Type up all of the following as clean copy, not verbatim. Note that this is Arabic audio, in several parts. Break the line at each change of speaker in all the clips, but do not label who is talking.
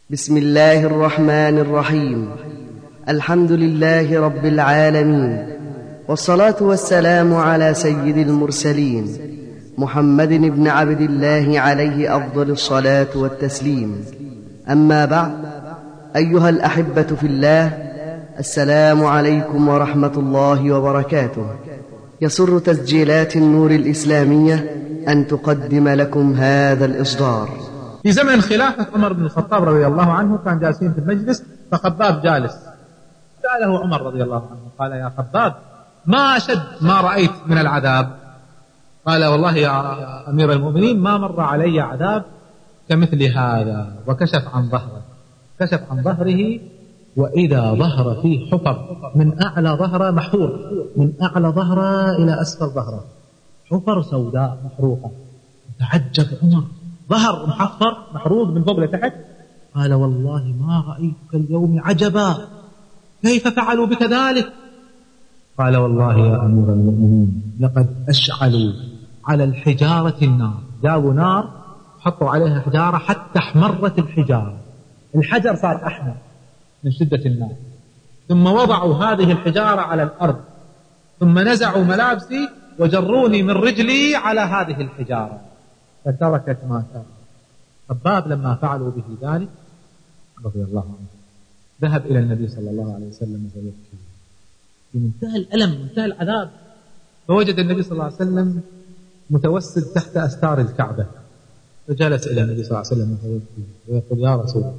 بسم الله الرحمن الرحيم. الحمد لله رب العالمين، والصلاة والسلام على سيد المرسلين محمد بن عبد الله عليه أفضل الصلاة والتسليم. أما بعد، أيها الأحبة في الله، السلام عليكم ورحمة الله وبركاته. يسر تسجيلات النور الإسلامية أن تقدم لكم هذا الإصدار.
في زمن خلافة عمر بن الخطاب رضي الله عنه كان جالسين في المجلس، فخباب جالس، سأله عمر رضي الله عنه قال: يا خباب، ما أشد ما رأيت من العذاب؟ قال: والله يا أمير المؤمنين ما مر علي عذاب كمثل هذا. وكشف عن ظهره، كشف عن ظهره، وإذا ظهر فيه حفر، من أعلى ظهره محفور، من أعلى ظهره إلى أسفل ظهره حفر سوداء محروقة. تعجب عمر، ظهر محفر محروق من فوق لتحت. قال: والله ما رأيتك اليوم عجبا، كيف فعلوا بك ذلك؟ قال: والله يا أمير المؤمنين لقد أشعلوا على الحجارة النار، جابوا نار حطوا عليها حجارة حتى احمرت الحجارة، الحجر صار أحمر من شدة النار، ثم وضعوا هذه الحجارة على الأرض، ثم نزعوا ملابسي وجروني من رجلي على هذه الحجارة فتركت ما ترك. خباب لما فعلوا به ذلك رضي الله عنه ذهب إلى النبي صلى الله عليه وسلم ويبكي في منتهى الألم، منتهى العذاب، فوجد النبي صلى الله عليه وسلم متوسد تحت أستار الكعبة، فجلس إلى النبي صلى الله عليه وسلم ويبكي ويقول: يا رسول الله،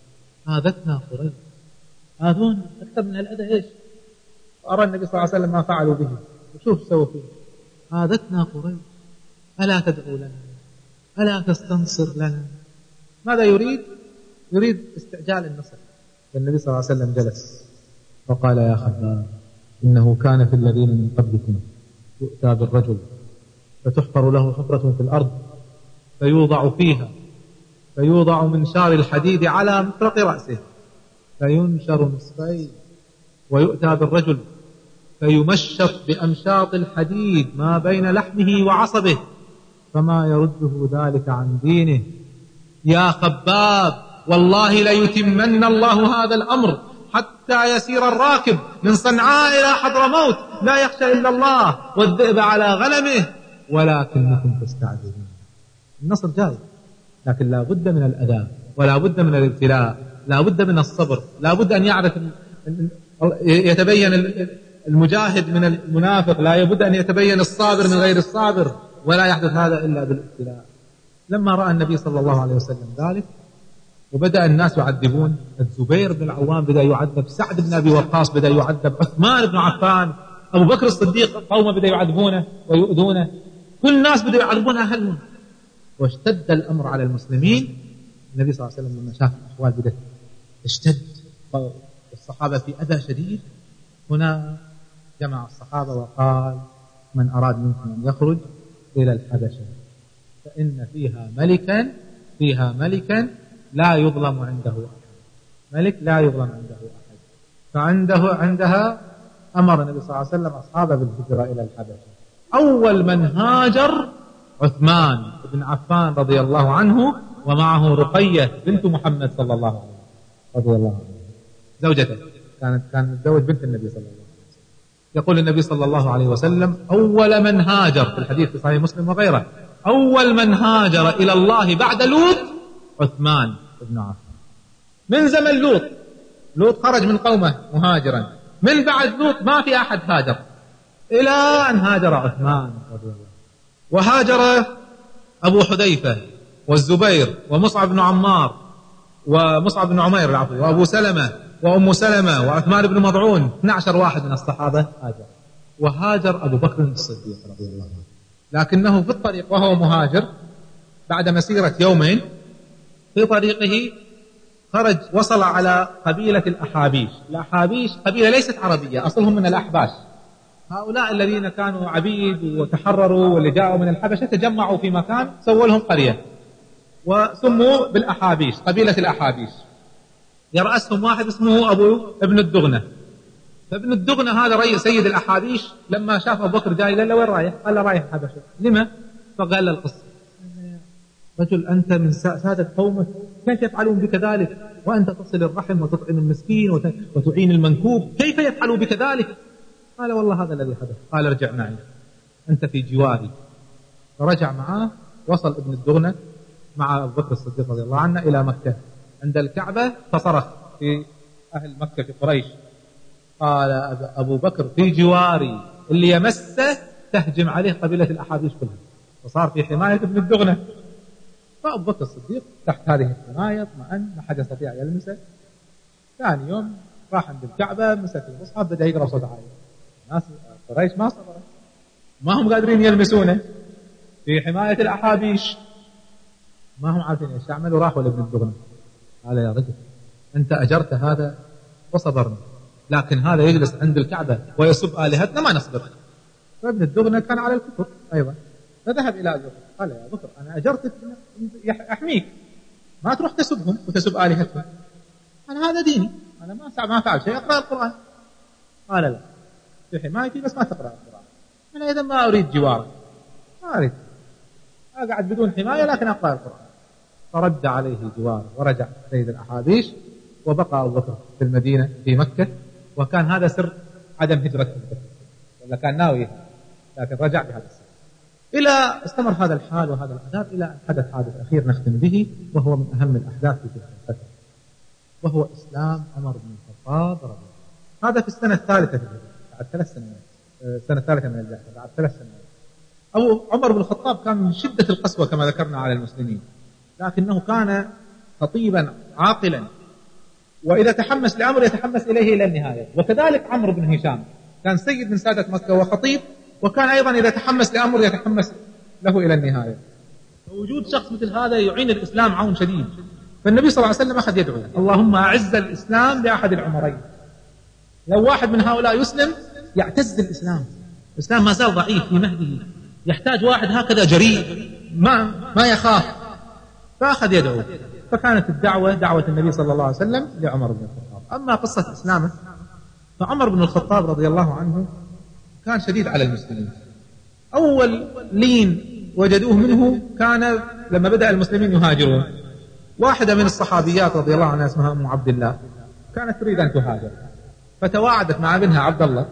آذتنا قريش، آذون أكثر من الأذى إيش؟ وأرى النبي صلى الله عليه وسلم ما فعلوا به، وشوف سووا فيه. آذتنا قريش، ألا تدعو لنا؟ ألا تستنصر لنا؟ ماذا يريد؟ يريد استعجال النصر. فالنبي صلى الله عليه وسلم جلس وقال: يا خباب، إنه كان في الذين من قبلكم يؤتى بالرجل فتحفر له حفرة في الأرض فيوضع فيها، فيوضع منشار الحديد على مفرق رأسه فينشر نصفين، ويؤتى بالرجل فيمشط بأمشاط الحديد ما بين لحمه وعصبه فما يرده ذلك عن دينه. يا خباب، والله ليتمن الله هذا الأمر حتى يسير الراكب من صنعاء إلى حضرموت لا يخشى إلا الله والذئب على غنمه، ولكنكم تستعجلون. النصر جاي، لكن لا بد من الأذى، ولا بد من الابتلاء، لا بد من الصبر، لا بد أن يعرف يتبين المجاهد من المنافق، لا بد أن يتبين الصابر من غير الصابر، ولا يحدث هذا إلا بالابتلاء. لما رأى النبي صلى الله عليه وسلم ذلك وبدأ الناس يعذبون، الزبير بن العوام بدأ يعذب، سعد بن أبي وقاص بدأ يعذب، عثمان بن عفان، أبو بكر الصديق قومه بدأ يعذبونه ويؤذونه، كل الناس بدأ يعذبون أهلهم، واشتد الأمر على المسلمين. النبي صلى الله عليه وسلم لما شاف الأحوال بدأت اشتد، الصحابة في أذى شديد. هنا جمع الصحابة وقال: من أراد منكم أن يخرج إلى الحبشة فإن فيها ملكا لا يظلم عنده أحد، ملك لا يظلم عنده أحد. عندها أمر النبي صلى الله عليه وسلم أصحابه بالهجرة إلى الحبشة. أول من هاجر عثمان بن عفان رضي الله عنه، ومعه رقية بنت محمد صلى الله عليه وسلم رضي الله عنه، زوجته، كانت متزوج بنت النبي صلى الله عليه وسلم. يقول النبي صلى الله عليه وسلم: أول من هاجر، في الحديث في صحيح مسلم وغيره، أول من هاجر إلى الله بعد لوط عثمان بن عفان. من زمن لوط خرج من قومه مهاجرا، من بعد لوط ما في أحد هاجر إلى أن هاجر عثمان رضي الله عنه. وهاجر أبو حذيفة والزبير ومصعب بن عمار ومصعب بن عمير وأبو سلمة وأم سلمة وعثمان بن مضعون، 12 واحد من الصحابة هاجر. وهاجر أبو بكر الصديق رضي الله عنه، لكنه في الطريق وهو مهاجر بعد مسيرة يومين في طريقه خرج، وصل على قبيلة الأحابيش. الأحابيش قبيلة ليست عربية، أصلهم من الأحباش، هؤلاء الذين كانوا عبيد وتحرروا واللي جاءوا من الحبشة تجمعوا في مكان سووا لهم قرية وسموا بالأحابيش، قبيلة الأحابيش. يرأسهم واحد اسمه ابن الدغنة. فابن الدغنة هذا رئيس سيد الأحابيش لما شاف أبو بكر جاي قال له: وين رايح؟ قال له: رايح الحبشة. لما؟ فقال له القصة: رجل أنت من سادة قومك، كيف يفعلون بك ذلك وأنت تصل الرحم وتطعم المسكين وتعين المنكوب، كيف يفعلوا بك ذلك؟ قال والله هذا الذي حدث. قال ارجع معي، أنت في جواري. فرجع معاه، وصل ابن الدغنة مع أبو بكر الصديق رضي الله عنه إلى مكة عند الكعبة، فصرخ في أهل مكة في قريش، قال أبو بكر في جواري، اللي يمسه تهجم عليه قبيلة الأحابيش كلها. وصار في حماية ابن الدغنة. فأبو بكر الصديق تحت هذه الحماية اطمأن، ما حد يستطيع يلمسه. ثاني يوم راح عند الكعبة، مسك المصحف، بدأ يقرأ بصوت عالي. الناس قريش ما صبروا، ما هم قادرين يلمسونه، في حماية الأحابيش، ما هم عارفين ايش يعملوا. راحوا لابن الدغنة، قال يا رجل أنت أجرت هذا وصبرنا، لكن هذا يجلس عند الكعبة ويسب آلهتنا، ما نصبر. فابن الدغنة كان على الكفر أيضا، فذهب إلى أبي بكر قال يا بكر أنا أجرتك أحميك، ما تروح تسبهم وتسب آلهتهم، أنا هذا ديني، أنا ما فعل شيء، أقرأ القرآن. قال لا، في حمايتي بس ما تقرأ القرآن، أنا إذا ما أريد جوارك، ما أريد، أقعد بدون حماية لكن أقرأ القرآن. فرد عليه جواره ورجع سيد الأحابيش، وبقى أبو بكر في المدينة في مكة. وكان هذا سر عدم هجرته، ولا كان ناوي، لكن رجع بهذا السر. إلى استمر هذا الحال وهذا العذاب إلى أن حدث حادث أخير نختم به، وهو من أهم الأحداث في تلك الفترة، وهو إسلام عمر بن الخطاب رضي الله عنه. هذا في السنة الثالثة بعد 3 سنوات، السنة الثالثة من البعثة بعد 3 سنوات. عمر بن الخطاب كان من شدة القسوة كما ذكرنا على المسلمين، لكنه كان خطيبا عاقلا، وإذا تحمس لأمر يتحمس إليه إلى النهاية. وكذلك عمرو بن هشام كان سيد من سادة مكة وخطيب، وكان أيضا إذا تحمس لأمر يتحمس له إلى النهاية. ووجود شخص مثل هذا يعين الإسلام عون شديد. فالنبي صلى الله عليه وسلم أخذ يدعو اللهم أعز الإسلام بأحد العمرين. لو واحد من هؤلاء يسلم يعتز الإسلام ما زال ضعيف في مهده، يحتاج واحد هكذا جريء ما يخاف. فأخذ يدعو، فكانت الدعوة دعوة النبي صلى الله عليه وسلم لعمر بن الخطاب. أما قصة إسلامه، فعمر بن الخطاب رضي الله عنه كان شديد على المسلمين. أول لين وجدوه منه كان لما بدأ المسلمين يهاجرون. واحدة من الصحابيات رضي الله عنها اسمها أم عبد الله كانت تريد أن تهاجر، فتواعدت مع ابنها عبد الله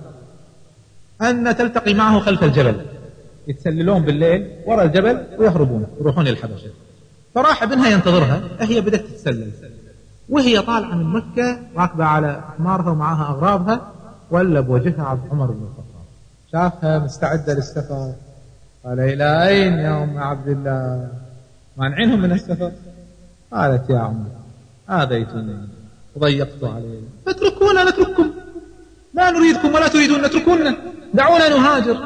أن تلتقي معه خلف الجبل، يتسللون بالليل وراء الجبل ويهربون يروحون للحبشة. فراح ابنها ينتظرها، هي بدأت تتسلل، وهي طالعة من مكة راكبة على حمارها ومعها أغراضها، ولا بوجهها عبد عمر بن الخطاب، شافها مستعدة للسفر، قال إلى أين يا أم عبد الله؟ مانعينهم من السفر. قالت يا عمر آذيتني وضيقت عليهم، فاتركونا نترككم، لا نريدكم ولا تريدون نتركونا، دعونا نهاجر،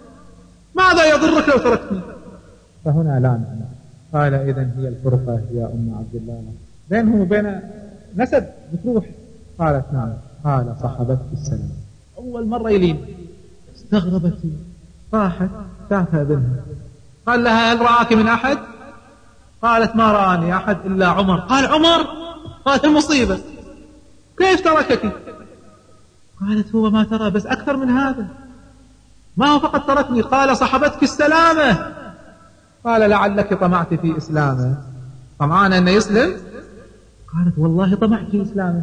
ماذا يضرك لو تركتني؟ فهنا لا نعنى. قال إذن هي الفرقة يا أم عبد الله بينهم وبين نسب بتروح؟ قالت نعم. قال صحبتك السلام. أول مرة يلين، استغربت، راحت شافها ابنها، قال لها هل رآك من أحد؟ قالت ما رآني أحد إلا عمر. قال عمر؟ قالت المصيبة، كيف تركك؟ قالت هو ما ترى بس أكثر من هذا، ما هو فقط تركني، قال صحبتك السلامة. قال لعلك طمعت في إسلامه، طمعان أن يسلم؟ قالت والله طمعت في إسلامه.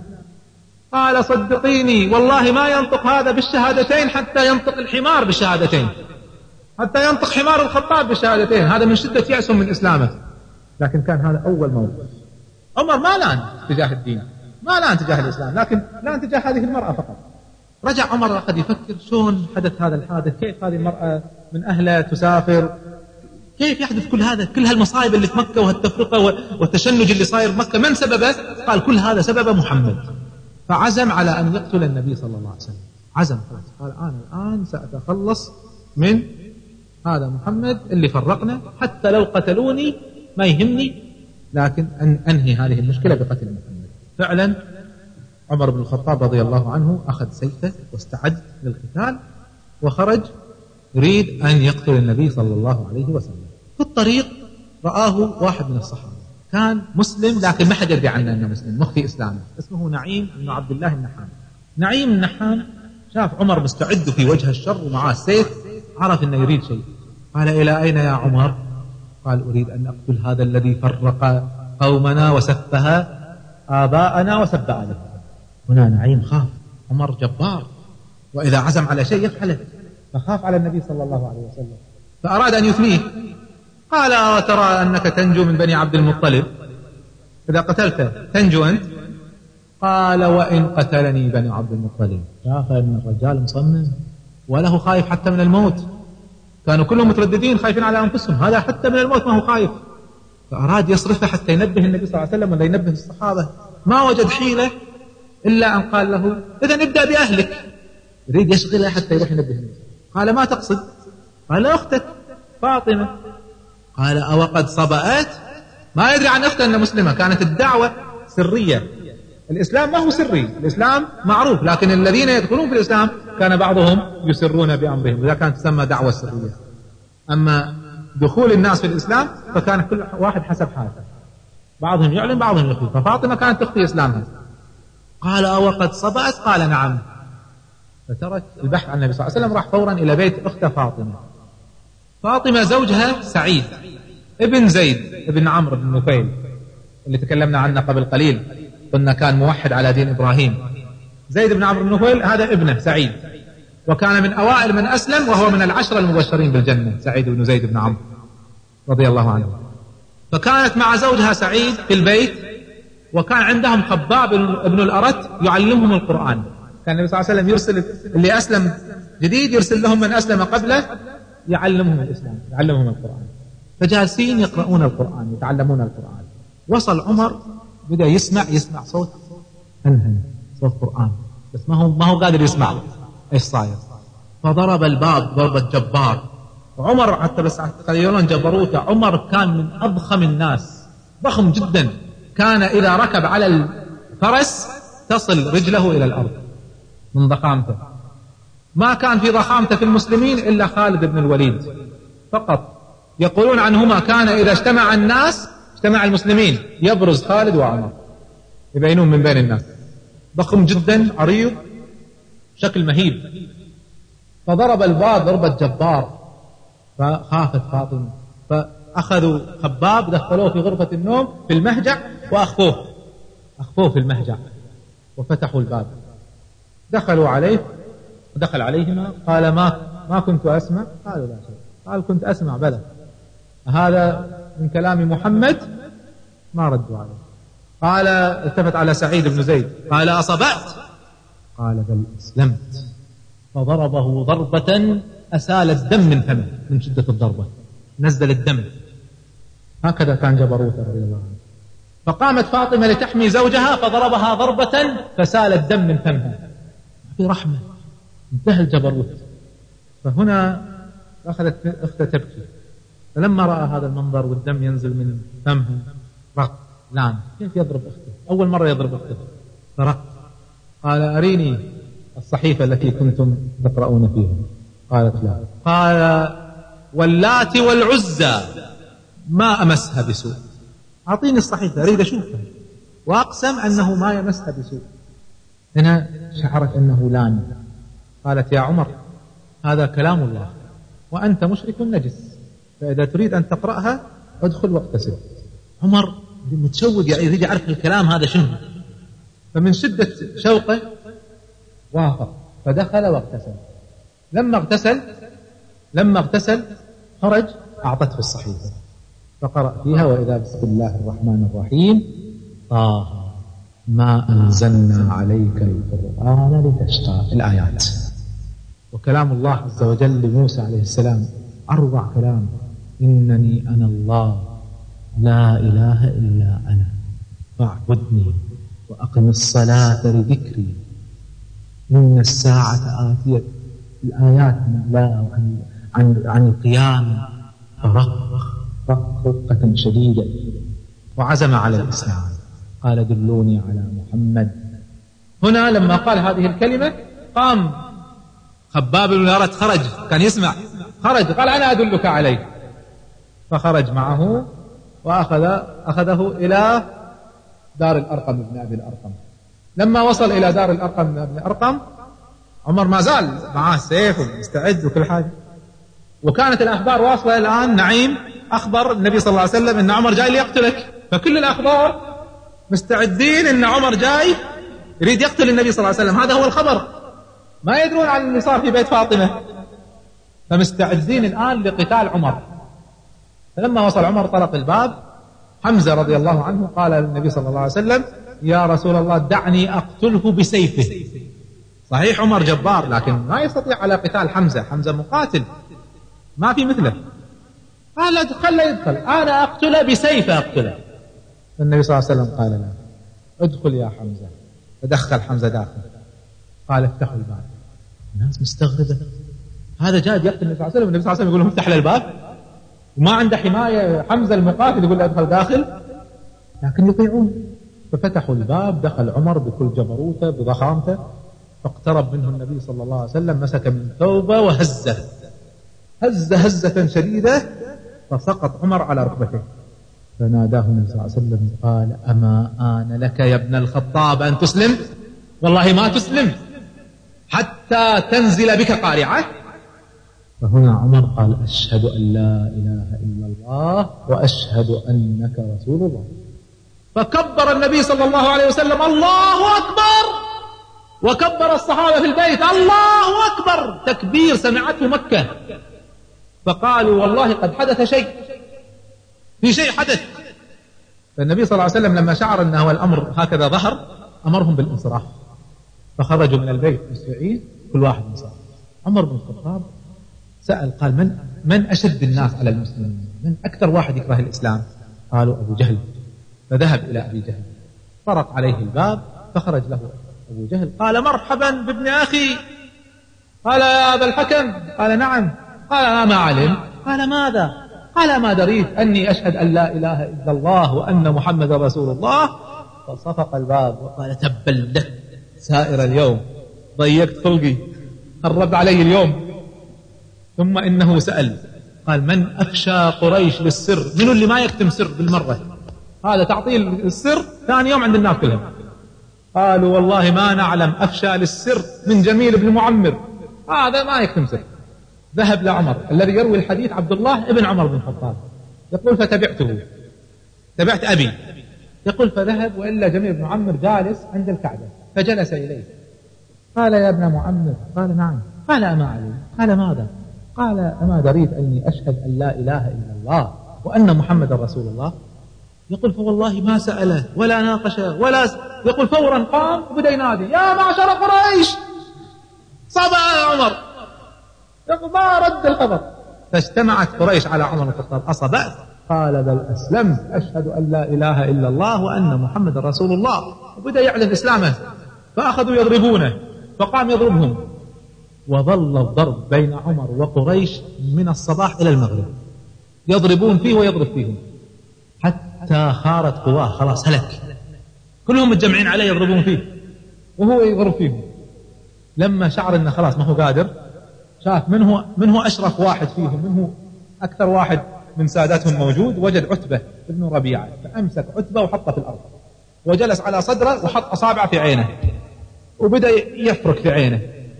قال صدقيني والله ما ينطق هذا بالشهادتين حتى ينطق الحمار بالشهادتين، حتى ينطق حمار الخطاب بالشهادتين، هذا من شدة يأسهم من إسلامه. لكن كان هذا أول موقف. عمر ما لان تجاه الدين، ما لان تجاه الإسلام، لكن لان تجاه هذه المرأة فقط. رجع عمر قد يفكر شلون حدث هذا الحادث، كيف هذه المرأة من أهلها تسافر، كيف يحدث كل هذا، كل هالمصائب اللي في مكة وهالتفرقة والتشنج اللي صاير في مكة، من سببه؟ قال كل هذا سبب محمد. فعزم على أن يقتل النبي صلى الله عليه وسلم، عزم خلاص، قال أنا الآن سأتخلص من هذا محمد اللي فرقنا، حتى لو قتلوني ما يهمني، لكن أن أنهي هذه المشكلة بقتل محمد. فعلا عمر بن الخطاب رضي الله عنه أخذ سيفه واستعد للقتال، وخرج يريد أن يقتل النبي صلى الله عليه وسلم. في الطريق رآه واحد من الصحابة، كان مسلم لكن ما حد يدري عنه أنه مسلم، مخفي إسلامه، اسمه نعيم بن عبد الله النحام. نعيم النحام شاف عمر مستعد في وجه الشر ومعاه السيف، عرف أنه يريد شيء، قال إلى أين يا عمر؟ قال أريد أن أقتل هذا الذي فرق قومنا وسفه آباءنا وسب آله. هنا نعيم خاف، عمر جبار، وإذا عزم على شيء يفعله، فخاف على النبي صلى الله عليه وسلم فأراد أن يثنيه. قال وترى أنك تنجو من بني عبد المطلب، إذا قتلت تنجو أنت؟ قال وإن قتلني بني عبد المطلب. شاف أن الرجال مصمم وله خايف حتى من الموت، كانوا كلهم مترددين خايفين على أنفسهم، هذا حتى من الموت ما هو خايف. فأراد يصرفه حتى ينبه النبي صلى الله عليه وسلم ولا ينبه الصحابة، ما وجد حيلة إلا أن قال له إذن ابدأ بأهلك. يريد يشغله حتى يروح ينبه النبي. قال ما تقصد؟ قال أختك فاطمة. قال أوقد صبأت؟ ما يدري عن أخته أنها مسلمة، كانت الدعوة سرية. الإسلام ما هو سري، الإسلام معروف، لكن الذين يدخلون في الإسلام كان بعضهم يسرون بأمرهم، وذا كانت تسمى دعوة سرية. أما دخول الناس في الإسلام فكان كل واحد حسب حاله، بعضهم يعلن بعضهم يخفي. ففاطمة كانت تخفي إسلامها. قال أوقد صبأت؟ قال نعم. فترك البحث عن النبي صلى الله عليه وسلم، راح فورا إلى بيت أخته فاطمة. فاطمة زوجها سعيد ابن زيد ابن عمرو بن نفيل اللي تكلمنا عنه قبل قليل، قلنا كان موحد على دين إبراهيم. زيد بن عمرو بن نفيل هذا ابنه سعيد، وكان من أوائل من أسلم، وهو من العشرة المبشرين بالجنة، سعيد بن زيد بن عمرو رضي الله عنه. فكانت مع زوجها سعيد في البيت، وكان عندهم خباب ابن الأرت يعلمهم القرآن. كان النبي صلى الله عليه وسلم يرسل اللي أسلم جديد، يرسل لهم من أسلم قبله يعلمهم الإسلام، يعلمهم القرآن. فجالسين يقرؤون القرآن، يتعلمون القرآن. وصل عمر بدأ يسمع صوت هنهن، صوت قرآن، بس ما هو قادر يسمع ايش صاير. فضرب الباب ضربة جبار. عمر حتى بس تخيلون جبروته، عمر كان من أضخم الناس، ضخم جدا، كان إذا ركب على الفرس تصل رجله إلى الأرض من ضخامته. ما كان في ضخامته في المسلمين إلا خالد بن الوليد فقط. يقولون عنهما كان إذا اجتمع الناس، اجتمع المسلمين، يبرز خالد وعمر يبينون من بين الناس، ضخم جدا عريض شكل مهيب. فضرب الباب ضربة جبار، فخافت فاطمة، فأخذوا خباب دخلوه في غرفة النوم في المهجع وأخفوه في المهجع، وفتحوا الباب. دخلوا عليه ودخل عليهما. قال ما كنت أسمع. قالوا لا شيء. قال كنت أسمع بلى. هذا من كلام محمد؟ ما ردوا عليه. قال التفت على سعيد بن زيد قال أصبعت؟ قال بل أسلمت. فضربه ضربة أسال الدم من فمه من شدة الضربة، نزل الدم. هكذا كان جبروته رضي الله عنه. فقامت فاطمة لتحمي زوجها فضربها ضربة فسال الدم من فمها. في رحمة، انتهى الجبروت. فهنا أخذت أخته تبكي، فلما رأى هذا المنظر والدم ينزل من فمها رق لان، كيف يضرب أخته؟ أول مرة يضرب أخته، فرق. قال أريني الصحيفة التي كنتم تقرؤون فيها. قالت لا. قال واللات والعزى ما أمسها بسوء، أعطيني الصحيفة أريد أشوفها. وأقسم أنه ما يمسها بسوء. هنا شعرت أنه لان. قالت يا عمر هذا كلام الله وأنت مشرك نجس، فإذا تريد أن تقرأها ادخل واغتسل. عمر متشوق يريد يعرف الكلام هذا شنو، فمن شدة شوقه وافق فدخل واغتسل. لما اغتسل خرج أعطته الصحيفة فقرأ فيها وإذا بسم الله الرحمن الرحيم طه ما أنزلنا عليك القرآن لتشقى، الآيات. وكلام الله عز وجل لموسى عليه السلام أروع كلام، إنني أنا الله لا إله إلا أنا فاعبدني وأقم الصلاة لذكري إن الساعة آتية. الآيات من الله عن القيامة، رقة شديدة، وعزم على الإسلام. قال دلوني على محمد. هنا لما قال هذه الكلمة قام خباب بن الأرت، خرج، كان يسمع، خرج قال أنا أدلك عليه. فخرج معه وأخذه إلى دار الأرقم بن أبي الأرقم. لما وصل إلى دار الأرقم بن أبي الأرقم عمر ما زال معاه السيف ومستعد وكل حاجة، وكانت الأخبار واصلة الآن نعيم أخبر النبي صلى الله عليه وسلم إن عمر جاي ليقتلك، فكل الأخبار مستعدين إن عمر جاي يريد يقتل النبي صلى الله عليه وسلم، هذا هو الخبر، ما يدرون عن اللي صار في بيت فاطمة، فمستعدين الآن لقتال عمر. فلما وصل عمر طرق الباب، حمزة رضي الله عنه قال للنبي صلى الله عليه وسلم: يا رسول الله دعني أقتله بسيفه. صحيح عمر جبار لكن ما يستطيع على قتال حمزة، حمزة مقاتل ما في مثله، قال خله يدخل، أنا أقتله بسيفه أقتله. النبي صلى الله عليه وسلم قال لا، ادخل يا حمزة. فدخل حمزة داخل، قال افتحوا الباب. الناس مستغربة، هذا جاء يقتل النبي صلى الله عليه وسلم، النبي صلى الله عليه وسلم يقول لهم افتح له الباب، وما عنده حماية، حمزة المقاتل يقول له ادخل داخل، لكن يطيعون. ففتحوا الباب، دخل عمر بكل جبروته بضخامته، فاقترب منه النبي صلى الله عليه وسلم، مسك من ثوبه وهزه، هزة شديدة، فسقط عمر على ركبته. فناداه النبي صلى الله عليه وسلم قال: أما آن لك يا ابن الخطاب أن تسلم؟ والله ما تسلم حتى تنزل بك قارعة. فهنا عمر قال: أشهد أن لا إله إلا الله وأشهد أنك رسول الله. فكبر النبي صلى الله عليه وسلم: الله أكبر، وكبر الصحابة في البيت: الله أكبر، تكبير سمعته مكة. فقالوا: والله قد حدث شيء، في شيء حدث. فالنبي صلى الله عليه وسلم لما شعر أنه الأمر هكذا ظهر أمرهم بالانصراف، فخرجوا من البيت مسرعين، كل واحد انصرف. عمر بن الخطاب سأل قال: من أشد الناس على المسلمين؟ من أكثر واحد يكره الإسلام؟ قالوا: أبو جهل. فذهب إلى أبي جهل، طرق عليه الباب، فخرج له أبو جهل، قال: مرحبا بابن أخي. قال: يا أبا الحكم. قال: نعم. قال: ما علم. قال: ماذا؟ قال: ما دريت أني أشهد أن لا إله إلا الله وأن محمد رسول الله. فصفق الباب وقال: تبا لك سائر اليوم، ضيقت خلقي، خرب علي اليوم. ثم إنه سأل قال: من أفشى قريش للسر؟ منو اللي ما يكتم سر بالمرة؟ هذا تعطيه السر ثاني يوم عند الناس كلهم. قالوا: والله ما نعلم أفشى للسر من جميل بن معمر، هذا ما يكتم سر. ذهب لعمر، الذي يروي الحديث عبد الله ابن عمر بن الخطاب، يقول: فتبعته، تبعت أبي. يقول: فذهب، وإلا جميل بن معمر جالس عند الكعبة، فجلس إليه. قال: يا ابن معمر. قال: نعم. قال: أما علم. قال: ماذا؟ قال: أما دريت أني أشهد أن لا إله إلا الله وأن محمد رسول الله؟ يقول: فوالله ما سأله ولا ناقشه يقول: فورا قام وبدأ ينادي: يا معشر قريش، صبا يا عمر. يقول: ما رد الخبر. فاجتمعت قريش على عمر بن الخطاب: أصبأت؟ قال: بل أسلمت، أشهد أن لا إله إلا الله وأن محمد رسول الله. وبدأ يعلن إسلامه، فأخذوا يضربونه، فقام يضربهم، وظل الضرب بين عمر وقريش من الصباح إلى المغرب، يضربون فيه ويضرب فيهم، حتى خارت قواه، خلاص هلك، كلهم متجمعين عليه يضربون فيه وهو يضرب فيهم. لما شعر أنه خلاص ما هو قادر، شاف منه أشرف واحد فيهم، منه أكثر واحد من ساداتهم موجود، وجد عتبة ابن ربيعة، فأمسك عتبة وحطه في الأرض، وجلس على صدره وحط أصابع في عينه، وبدأ يفرك في عينه.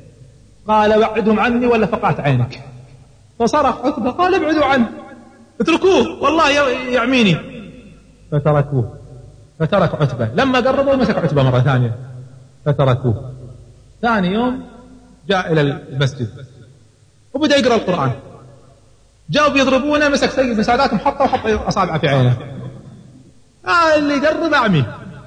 قال: وعدهم عني ولا فقعت عينك. فصرخ عتبة قال: ابعدوا عنه، اتركوه، والله يعميني. فتركوه، فترك عتبة. لما قربوا مسك عتبة مرة ثانية، فتركوه. ثاني يوم جاء إلى المسجد وبدأ يقرأ القرآن، جاءوا بيضربونه، مسك سيد من ساداتهم حطه وحط أصابعه في عينه، اللي يقرب أعمي.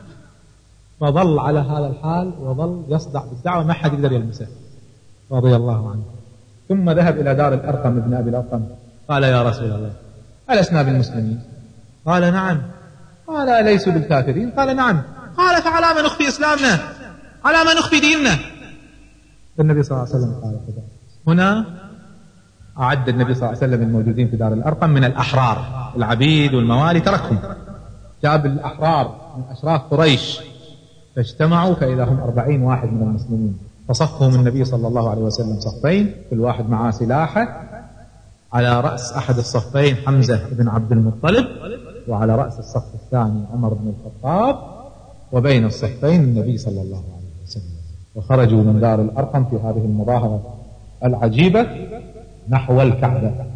فظل على هذا الحال، وظل يصدع بالدعوة، ما حد يقدر يلمسه رضي الله عنه. ثم ذهب إلى دار الأرقم ابن أبي الأرقم، قال: يا رسول الله، ألسنا بالمسلمين؟ قال: نعم. قال: أليسوا بالكافرين؟ قال: نعم. قال: فعلى ما نخفي إسلامنا؟ على ما نخفي ديننا؟ النبي صلى الله عليه وسلم قال كذا. هنا أعد النبي صلى الله عليه وسلم الموجودين في دار الأرقم من الأحرار، العبيد والموالي تركهم، جاب الأحرار من أشراف قريش، فاجتمعوا فإذا هم 40 واحد من المسلمين، فصفهم النبي صلى الله عليه وسلم صفين، كل واحد معاه سلاحه، على رأس أحد الصفين حمزة بن عبد المطلب، وعلى رأس الصف الثاني عمر بن الخطاب، وبين الصفين النبي صلى الله عليه وسلم. وخرجوا من دار الأرقم في هذه المظاهرة العجيبة نحو الكعبة،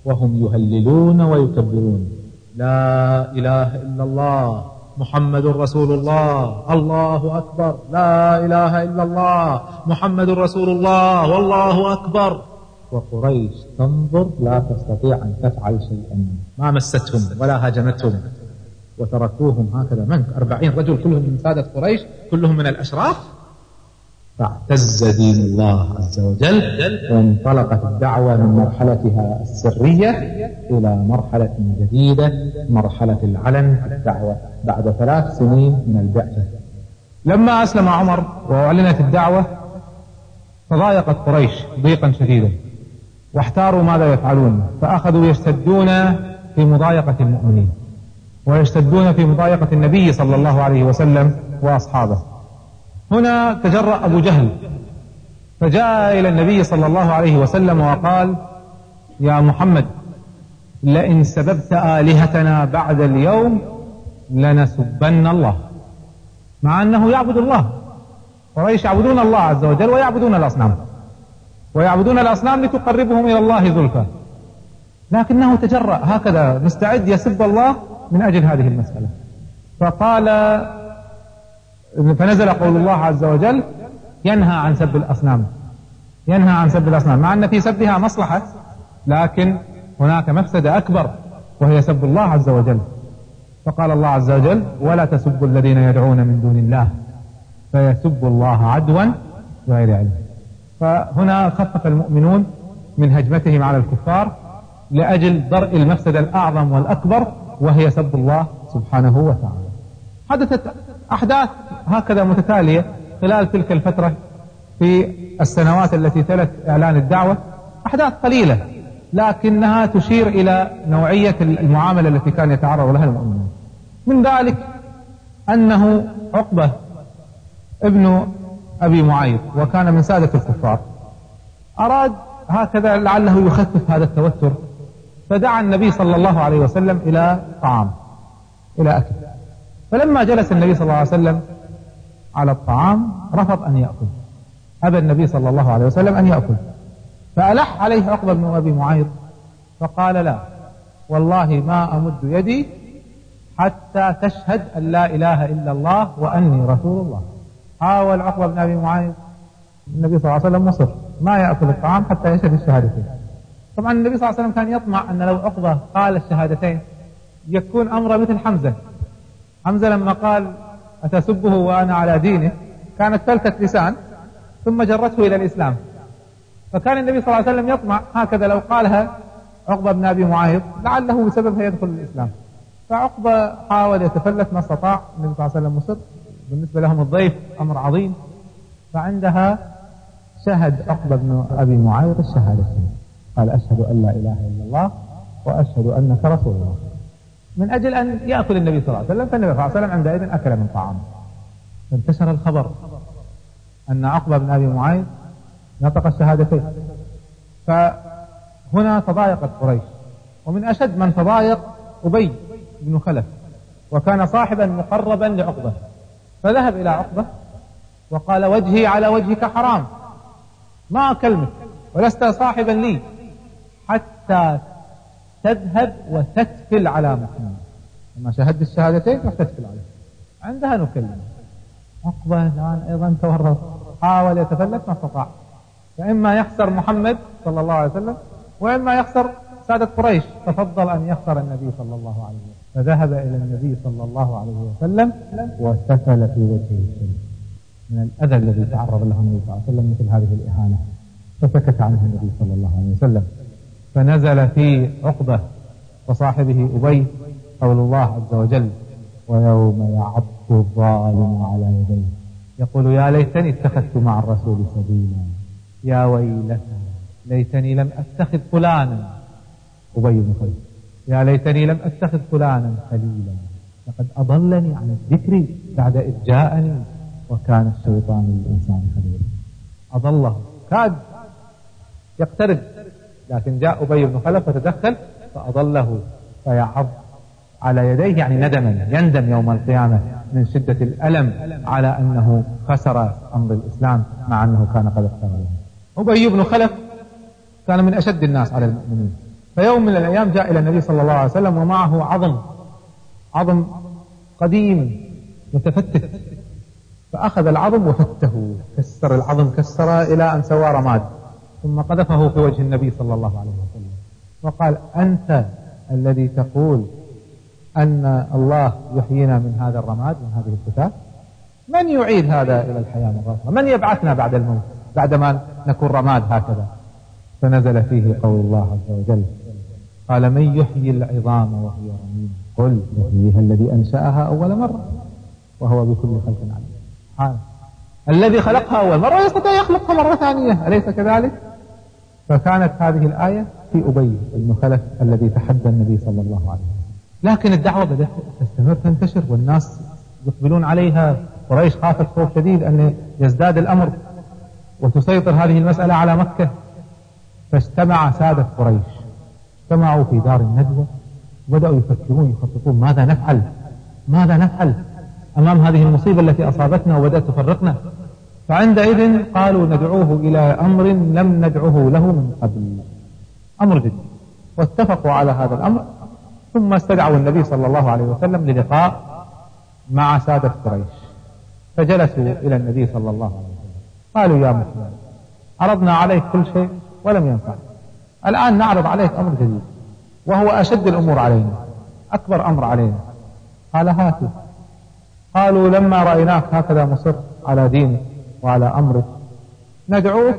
وهم يهللون ويكبرون: لا إله إلا الله محمد رسول الله، الله أكبر، لا إله إلا الله محمد رسول الله، والله أكبر. وقريش تنظر لا تستطيع أن تفعل شيئا، ما مستهم ولا هاجمتهم، وتركوهم هكذا. من 40 رجل كلهم من سادة قريش، كلهم من الأشراف. فاعتز دين الله عز وجل، وانطلقت الدعوة من مرحلتها السرية إلى مرحلة جديدة، مرحلة العلن في الدعوة بعد 3 سنين من البعثة. لما أسلم عمر وأعلنت الدعوة تضايقت قريش ضيقا شديدا، واحتاروا ماذا يفعلون، فأخذوا يشتدون في مضايقة المؤمنين، ويشتدون في مضايقة النبي صلى الله عليه وسلم وأصحابه. هنا تجرأ أبو جهل فجاء إلى النبي صلى الله عليه وسلم وقال: يا محمد، لئن سببت آلهتنا بعد اليوم لنسبن الله. مع أنه يعبد الله، قريش يعبدون الله عز وجل ويعبدون الأصنام، ويعبدون الأصنام لتقربهم إلى الله زلفى، لكنه تجرأ هكذا مستعد يسب الله من أجل هذه المسألة. فنزل قول الله عز وجل ينهى عن سب الأصنام، ينهى عن سب الأصنام، مع أن في سبها مصلحة، لكن هناك مفسدة أكبر وهي سب الله عز وجل. فقال الله عز وجل: ولا تسبوا الذين يدعون من دون الله فيسبوا الله عدوا بغير علم. فهنا خفف المؤمنون من هجمتهم على الكفار لأجل درء المفسدة الأعظم والأكبر، وهي سب الله سبحانه وتعالى. حدثت أحداث هكذا متتالية خلال تلك الفترة في السنوات التي تلت إعلان الدعوة، أحداث قليلة لكنها تشير إلى نوعية المعاملة التي كان يتعرض لها المؤمنون. من ذلك أنه عقبة ابن أبي معيط، وكان من سادة الكفار، أراد هكذا لعله يخفف هذا التوتر، فدعا النبي صلى الله عليه وسلم إلى طعام، إلى أكل. فلما جلس النبي صلى الله عليه وسلم على الطعام رفض أن يأكل، أبى النبي صلى الله عليه وسلم أن يأكل، فألح عليه عقبة بن أبي معيط فقال: لا والله ما أمد يدي حتى تشهد أن لا إله إلا الله وأني رسول الله. حاول عقبة بن أبي معيط، النبي صلى الله عليه وسلم مصر ما يأكل الطعام حتى يشهد الشهادتين. طبعا النبي صلى الله عليه وسلم كان يطمع أن لو عقبة قال الشهادتين يكون أمره مثل حمزة. حمزة لما قال: أتسبه وأنا على دينه، كانت فلتة لسان ثم جرته إلى الإسلام. فكان النبي صلى الله عليه وسلم يطمع هكذا لو قالها عقبة بن أبي معيط لعله بسببها يدخل الإسلام. فعقبة حاول يتفلت ما استطاع، النبي صلى الله عليه وسلم مصر، بالنسبة لهم الضيف أمر عظيم. فعندها شهد عقبة بن أبي معيط الشهادتين، قال: أشهد أن لا إله إلا الله وأشهد أنك رسول الله، من أجل أن يأكل النبي صلى الله عليه وسلم. فالنبي صلى الله عليه وسلم عندئذ أكل من طعام. فانتشر الخبر أن عقبة بن أبي معيط نطق الشهادتين. فهنا تضايقت قريش، ومن أشد من تضايق أبي بن خلف، وكان صاحبا مقربا لعقبة، فذهب إلى عقبة وقال: وجهي على وجهك حرام، ما أكلمك ولست صاحبا لي حتى تذهب وتتفل على محمد. لما شهدت الشهادتين تتفل عليه، عندها نكلم. عقبة الآن أيضا تورط، حاول يتفلت ما استطاع، فإما يخسر محمد صلى الله عليه وسلم وإما يخسر سادة قريش، ففضل أن يخسر النبي صلى الله عليه وسلم. فذهب إلى النبي صلى الله عليه وسلم وسفل في وجهه الشريف من الأذى الذي تعرض له النبي صلى الله عليه وسلم مثل هذه الإهانة، فسكت عنه النبي صلى الله عليه وسلم. فنزل في عقبة وصاحبه أبي قول الله عز وجل: ويوم يعض الظالم على يديه يقول يا ليتني اتخذت مع الرسول سبيلا يا ويلتى ليتني لم أتخذ فلانا. أبي بن خلف: يا ليتني لم أتخذ فلانا خليلا لقد أضلني عن الذكر بعد إذ جاءني وكان الشيطان للإنسان خليلا. أضله، كاد يقترب، لكن جاء أبي بن خلف فتدخل فأضله، فيعض على يديه يعني ندما، يندم يوم القيامة من شدة الألم على أنه خسر أمر الإسلام مع أنه كان قد اختار له. أبي بن خلف كان من أشد الناس على المؤمنين، فيوم من الأيام جاء إلى النبي صلى الله عليه وسلم ومعه عظم قديم متفتت، فأخذ العظم وفته، كسر العظم كسره إلى أن سوى رماد، ثم قذفه في وجه النبي صلى الله عليه وسلم وقال: أنت الذي تقول أن الله يحيينا من هذا الرماد، من هذه الفتاة؟ من يعيد هذا إلى الحياة مرة أخرى؟ من يبعثنا بعد الموت بعدما نكون رماد هكذا؟ فنزل فيه قول الله عز وجل: قال: من يحيي العظام وهي رميم قل يحييها الذي أنشأها أول مرة وهو بكل خلق عليم. سبحانه، الذي خلقها أول مرة يستطيع يخلقها مرة ثانية، أليس كذلك؟ فكانت هذه الآية في أبي بن خلف الذي تحدى النبي صلى الله عليه وسلم. لكن الدعوة بدأت تستمر تنتشر والناس يقبلون عليها. قريش خافت خوف شديد أن يزداد الأمر وتسيطر هذه المسألة على مكة، فاجتمع سادة قريش، اجتمعوا في دار الندوة وبدأوا يفكرون يخططون ماذا نفعل أمام هذه المصيبة التي أصابتنا وبدأت تفرقنا. فعندئذ قالوا: ندعوه إلى أمر لم ندعوه له من قبل، أمر جديد. واتفقوا على هذا الأمر، ثم استدعوا النبي صلى الله عليه وسلم للقاء مع سادة قريش، فجلسوا إلى النبي صلى الله عليه وسلم قالوا: يا محمد، عرضنا عليك كل شيء ولم ينفع، الآن نعرض عليك أمر جديد وهو أشد الأمور علينا، أكبر أمر علينا. قال: هاتوا. قالوا: لما رأيناك هكذا مصر على دينك وعلى أمرك ندعوك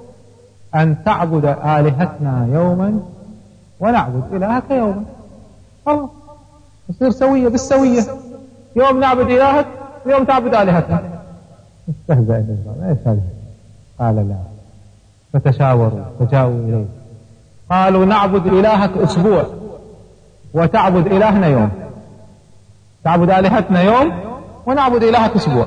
أن تعبد آلهتنا يوما ونعبد إلهك يوما. خلاص نصير سوية بالسوية، يوم نعبد إلهك يوم تعبد آلهتنا. استهزأ النبي: ايش هذا؟ قال: لا. فتشاوروا فجاءوا إليه قالوا: نعبد إلهك أسبوع وتعبد إلهنا يوم، تعبد آلهتنا يوم ونعبد إلهك أسبوع.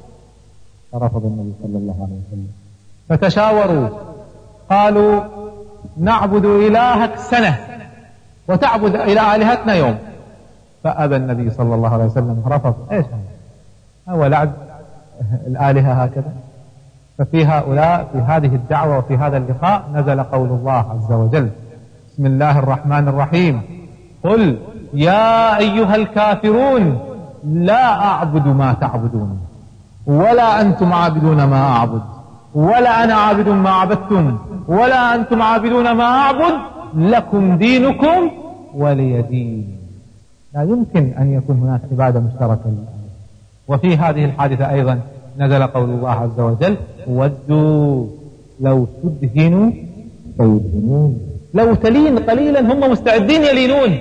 فرفض النبي صلى الله عليه وسلم. فتشاوروا قالوا: نعبد إلهك سنة وتعبد إلى آلهتنا يوم. فأبى النبي صلى الله عليه وسلم، رفض. ايش هذا؟ هو لعب الآلهة هكذا؟ ففي هؤلاء في هذه الدعوة وفي هذا اللقاء نزل قول الله عز وجل: بسم الله الرحمن الرحيم: قل يا أيها الكافرون لا أعبد ما تعبدون ولا أنتم عابدون ما أعبد ولا أنا عابد ما عبدتم ولا أنتم عابدون ما أعبد لكم دينكم ولي دين. لا يمكن أن يكون هناك عبادة مشتركة. وفي هذه الحادثة أيضا نزل قول الله عز وجل: ودوا لو تدهنوا فيدهنون. لو تلين قليلا هم مستعدين يلينون.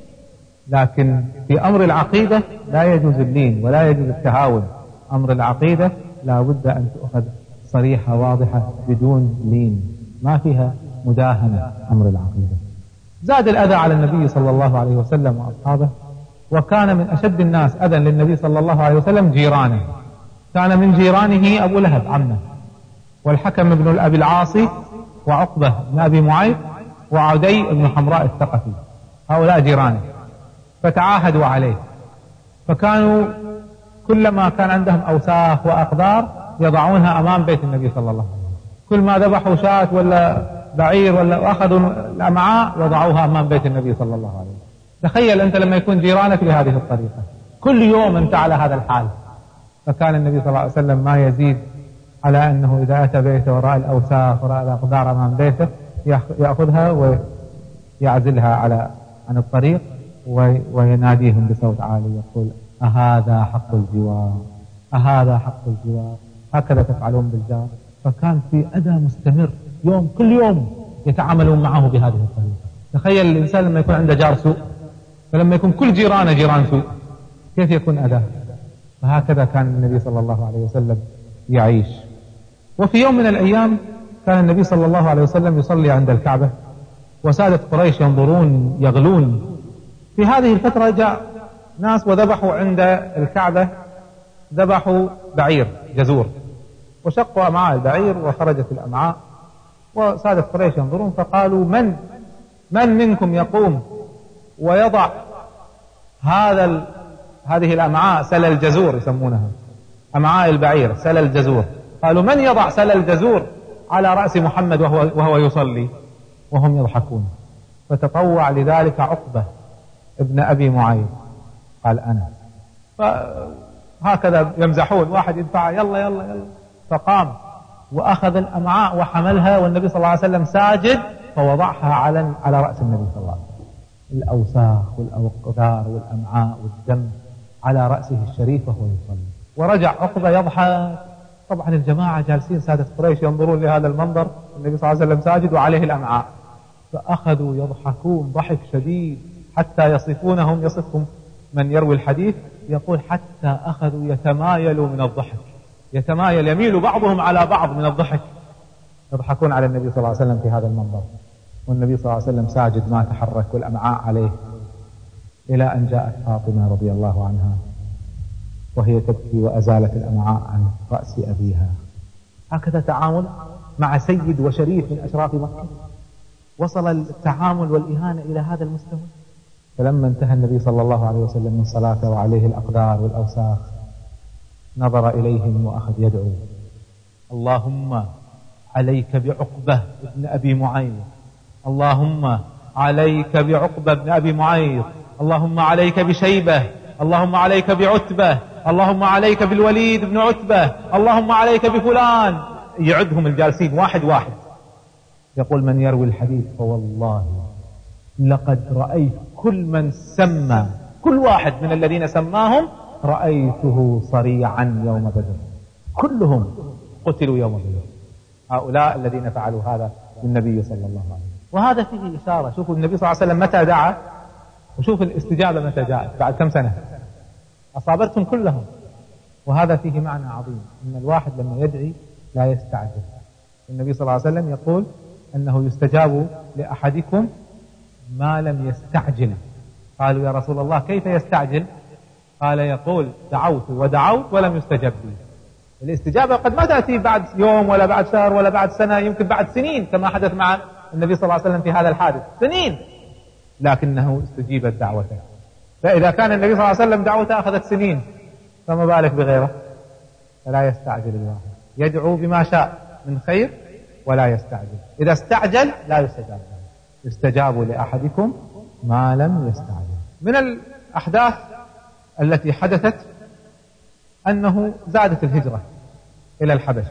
لكن في أمر العقيدة لا يجوز اللين ولا يجوز التهاون. أمر العقيدة لا بد أن تؤخذ صريحة واضحة بدون لين، ما فيها مداهنة. أمر العقيدة زاد الأذى على النبي صلى الله عليه وسلم وأصحابه، وكان من أشد الناس أذى للنبي صلى الله عليه وسلم جيرانه. كان من جيرانه أبو لهب عمه، والحكم بن أبي العاصي، وعقبة بن أبي معيط، وعدي بن حمراء الثقفي، هؤلاء جيرانه. فتعاهدوا عليه، فكانوا كلما كان عندهم أوساخ وأقدار يضعونها أمام بيت النبي صلى الله عليه وسلم. كل ما ذبحوا شاة ولا بعير ولا أخذوا الأمعاء وضعوها أمام بيت النبي صلى الله عليه وسلم. تخيل أنت لما يكون جيرانك بهذه الطريقة كل يوم أنت على هذا الحال. فكان النبي صلى الله عليه وسلم ما يزيد على أنه إذا أتى بيته ورأى الأوساخ ورأى الأقدار أمام بيته يأخذها ويعزلها عن الطريق ويناديهم بصوت عالي يقول: أهذا حق الجوار، أهذا حق الجوار. هكذا تفعلون بالجار. فكان في أذى مستمر يوم، كل يوم يتعاملون معه بهذه الطريقة. تخيل الإنسان لما يكون عنده جار سوء، فلما يكون كل جيرانه جيران سوء كيف يكون أذى؟ فهكذا كان النبي صلى الله عليه وسلم يعيش. وفي يوم من الأيام كان النبي صلى الله عليه وسلم يصلي عند الكعبة، وسادة قريش ينظرون يغلون. في هذه الفترة جاء ناس وذبحوا عند الكعبة، ذبحوا بعير جزور وشقوا أمعاء البعير وخرجت الأمعاء، وسادة قريش ينظرون فقالوا: من منكم يقوم ويضع هذه الأمعاء، سل الجزور يسمونها، أمعاء البعير سل الجزور. قالوا: من يضع سل الجزور على رأس محمد وهو يصلي؟ وهم يضحكون. فتطوع لذلك عقبة ابن أبي معيط، قال أنا. فهكذا يمزحون، واحد يدفع يلا يلا يلا، فقام وأخذ الأمعاء وحملها والنبي صلى الله عليه وسلم ساجد، فوضعها على رأس النبي صلى الله عليه وسلم. الأوساخ والأوقدار والأمعاء والدم على رأسه الشريف وهو يصلي. ورجع عقبة يضحك. طبعا الجماعة جالسين سادة قريش ينظرون لهذا المنظر، النبي صلى الله عليه وسلم ساجد وعليه الأمعاء، فأخذوا يضحكون ضحك شديد حتى يصفهم من يروي الحديث يقول حتى أخذوا يتمايلوا من الضحك، يميل بعضهم على بعض من الضحك، يضحكون على النبي صلى الله عليه وسلم في هذا المنظر، والنبي صلى الله عليه وسلم ساجد ما تحرك والأمعاء عليه، إلى أن جاءت فاطمة رضي الله عنها وهي تبكي وأزالت الأمعاء عن رأس أبيها. هكذا تعامل مع سيد وشريف من أشراف مكة. وصل التعامل والإهانة إلى هذا المستوى. فلما انتهى النبي صلى الله عليه وسلم من صلاته وعليه الأقدار والأوساخ، نظر إليهم وأخذ يدعو: اللهم عليك بعقبة ابن أبي معيط، اللهم عليك بعقبة ابن أبي معيط، اللهم عليك بشيبة، اللهم عليك بعتبة، اللهم عليك بالوليد بن عتبة، اللهم عليك بفلان. يعدهم الجالسين واحد واحد. يقول من يروي الحديث: فوالله لقد رأيت كل من سمى، كل واحد من الذين سماهم رأيته صريعا يوم بدر، كلهم قتلوا يوم بدر، هؤلاء الذين فعلوا هذا للنبي صلى الله عليه وسلم. وهذا فيه إشارة. شوفوا النبي صلى الله عليه وسلم متى دعا، وشوف الاستجابة متى جاءت، بعد كم سنة أصابتهم كلهم. وهذا فيه معنى عظيم، أن الواحد لما يدعي لا يستعجل. النبي صلى الله عليه وسلم يقول أنه يستجاب لأحدكم ما لم يستعجل. قالوا يا رسول الله كيف يستعجل؟ قال يقول دعوت ودعوت ولم يستجب لي. الاستجابة قد ما تأتي بعد يوم ولا بعد شهر ولا بعد سنة، يمكن بعد سنين، كما حدث مع النبي صلى الله عليه وسلم في هذا الحادث، سنين، لكنه استجيبت دعوته. فإذا كان النبي صلى الله عليه وسلم دعوته أخذت سنين، فما بالك بغيره؟ فلا يستعجل الواحد، يدعو بما شاء من خير ولا يستعجل. إذا استعجل لا يستجاب له. يستجاب لأحدكم ما لم يستعجل. من الأحداث التي حدثت أنه زادت الهجرة إلى الحبشة،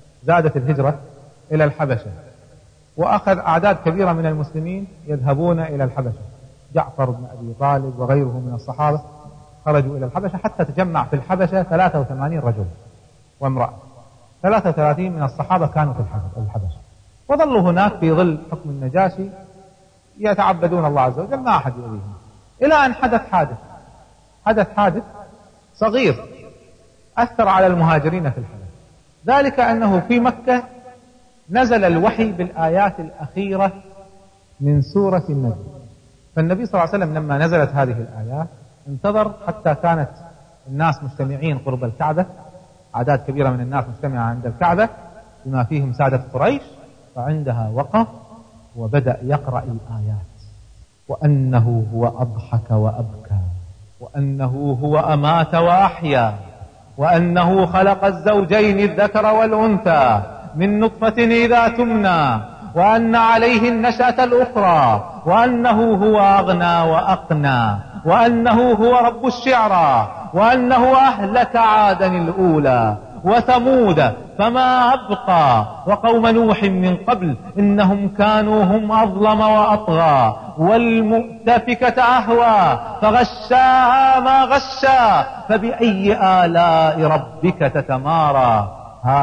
وأخذ أعداد كبيرة من المسلمين يذهبون إلى الحبشة. جعفر بن أبي طالب وغيره من الصحابة خرجوا إلى الحبشة، حتى تجمع في الحبشة 83 رجل وامرأة. 33 من الصحابة كانوا في الحبشة، وظلوا هناك في ظل حكم النجاشي يتعبدون الله عز وجل، ما أحد يؤذيهم، إلى أن حدث حادث صغير أثر على المهاجرين في الحبشة. ذلك أنه في مكة نزل الوحي بالآيات الأخيرة من سورة النجم. فالنبي صلى الله عليه وسلم لما نزلت هذه الآيات انتظر حتى كانت الناس مجتمعين قرب الكعبة، أعداد كبيرة من الناس مجتمعة عند الكعبة بما فيهم سادة قريش، فعندها وقف وبدأ يقرأ الآيات: وأنه هو أضحك وأبكى، وأنه هو أمات وأحيا، وأنه خلق الزوجين الذكر والأنثى من نطفة إذا تمنى، وأن عليه النشأة الأخرى، وأنه هو أغنى وأقنى، وأنه هو رب الشعرى، وأنه أهلك عادا الأولى وثمود فما أبقى، وقوم نوح من قبل إنهم كانوا هم أظلم وأطغى، والمؤتفكة أهوى فغشاها ما غشا، فبأي آلاء ربك تتمارى.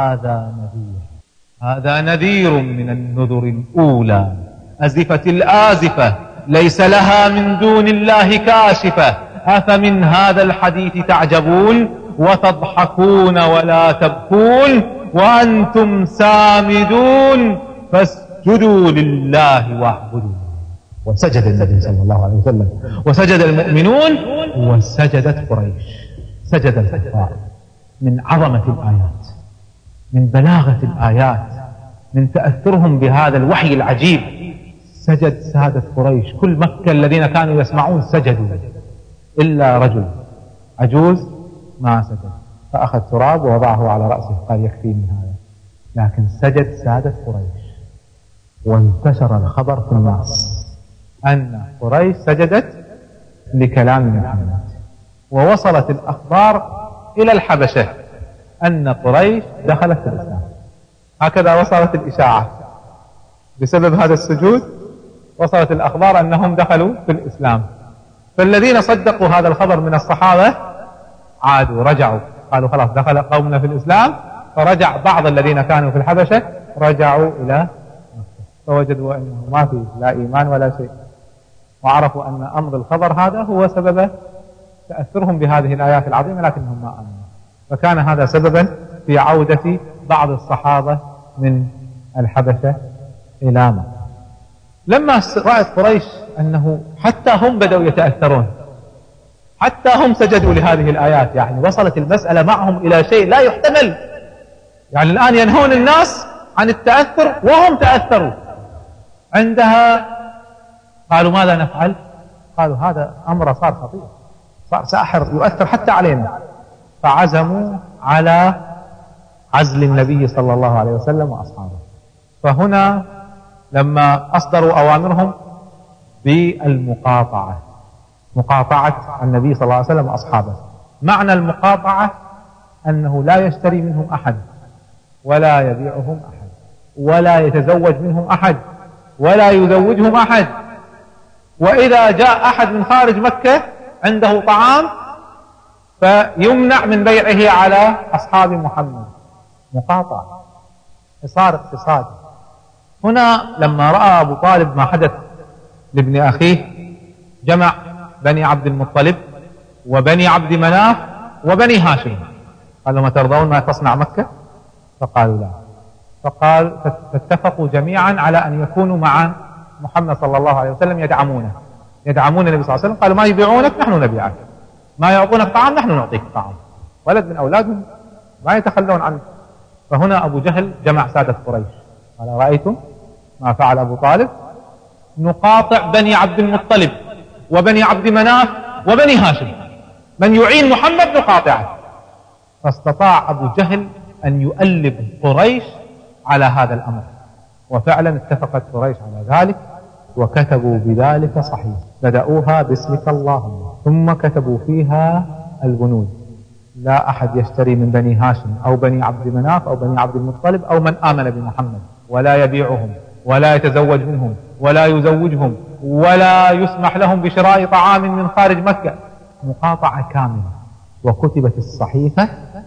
هذا نذير من النذر الأولى، أزفت الآزفة ليس لها من دون الله كاشفة، أفمن هذا الحديث تعجبون وتضحكون ولا تبكون وأنتم سامدون فاسجدوا لله واعبدوا. وسجد النبي صلى الله عليه وسلم، وسجد المؤمنون، وسجدت قريش، سجد الكفار. من عظمة الآيات، من بلاغة الآيات، من تأثرهم بهذا الوحي العجيب، سجد سادة قريش. كل مكة الذين كانوا يسمعون سجدوا، إلا رجل عجوز ما سجد، فأخذ تراب ووضعه على رأسه، قال يكفيني هذا. لكن سجد سادة قريش، وانتشر الخبر في الناس، أن قريش سجدت لكلام محمد، ووصلت الأخبار إلى الحبشة أن قريش دخلت في الإسلام. هكذا وصلت الإشاعة بسبب هذا السجود، وصلت الأخبار أنهم دخلوا في الإسلام. فالذين صدقوا هذا الخبر من الصحابة عادوا، رجعوا، قالوا خلاص دخل قومنا في الإسلام. فرجع بعض الذين كانوا في الحبشة، رجعوا إلى مكة، فوجدوا أنه ما في لا إيمان ولا شيء، وعرفوا أن أمر الخبر هذا هو سبب تأثرهم بهذه الآيات العظيمة، لكنهم ما آمنوا. فكان هذا سببا في عودة بعض الصحابة من الحبشة إلى مكة. لما رأت قريش أنه حتى هم بدأوا يتأثرون، حتى هم سجدوا لهذه الآيات، يعني وصلت المسألة معهم إلى شيء لا يحتمل. يعني الآن ينهون الناس عن التأثر وهم تأثروا. عندها قالوا ماذا نفعل؟ قالوا هذا أمر صار خطير، صار ساحر يؤثر حتى علينا. فعزموا على عزل النبي صلى الله عليه وسلم وأصحابه. فهنا لما أصدروا أوامرهم بالمقاطعة، مقاطعة النبي صلى الله عليه وسلم وأصحابه. معنى المقاطعة أنه لا يشتري منهم أحد، ولا يبيعهم أحد، ولا يتزوج منهم أحد، ولا يزوجهم أحد. وإذا جاء أحد من خارج مكة عنده طعام فيمنع من بيعه على أصحاب محمد. مقاطعة، حصار اقتصادي. هنا لما رأى أبو طالب ما حدث لابن أخيه جمع بني عبد المطلب وبني عبد مناف وبني هاشم، قال لهم ترضون ما تصنع مكة؟ فقالوا لا. فقال فاتفقوا جميعا على أن يكونوا مع محمد صلى الله عليه وسلم يدعمون النبي صلى الله عليه وسلم. قالوا ما يبيعونك نحن نبيعك، ما يعطونك طعام نحن نعطيك طعام. ولد من أولادهم ما يتخلون عنه. فهنا أبو جهل جمع سادة قريش، قال رأيتم ما فعل أبو طالب؟ نقاطع بني عبد المطلب وبني عبد مناف وبني هاشم، من يعين محمد نقاطعه. فاستطاع أبو جهل أن يؤلب قريش على هذا الأمر، وفعلا اتفقت قريش على ذلك وكتبوا بذلك صحيح. بدأوها باسمك اللهم، ثم كتبوا فيها البنود: لا أحد يشتري من بني هاشم أو بني عبد مناف أو بني عبد المطلب أو من آمن بمحمد، ولا يبيعهم ولا يتزوج منهم ولا يزوجهم ولا يسمح لهم بشراء طعام من خارج مكة. مقاطعة كاملة. وكتبت الصحيفة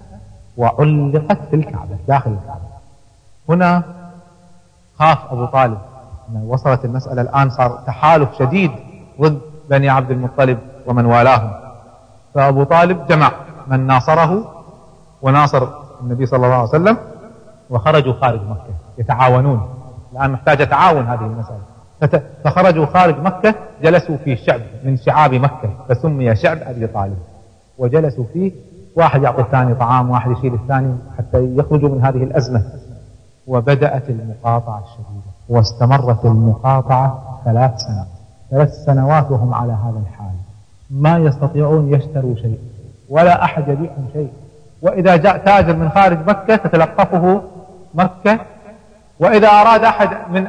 وعلقت في الكعبة، داخل الكعبة. هنا خاف أبو طالب، وصلت المسألة الآن صار تحالف شديد ضد بني عبد المطلب ومن والاهم. فأبو طالب جمع من ناصره وناصر النبي صلى الله عليه وسلم، وخرجوا خارج مكة يتعاونون. الآن محتاجة تعاون هذه المسألة. فخرجوا خارج مكة، جلسوا في شعب من شعاب مكة فسمي شعب أبي طالب، وجلسوا فيه، واحد يعطي الثاني طعام، واحد يشيل الثاني حتى يخرجوا من هذه الأزمة. وبدأت المقاطعة الشديدة، واستمرت المقاطعة 3 سنوات. 3 سنوات وهم على هذا الحال، ما يستطيعون يشتروا شيء ولا أحد يبيعهم شيء. وإذا جاء تاجر من خارج مكة تتلقفه مكة، وإذا أراد أحد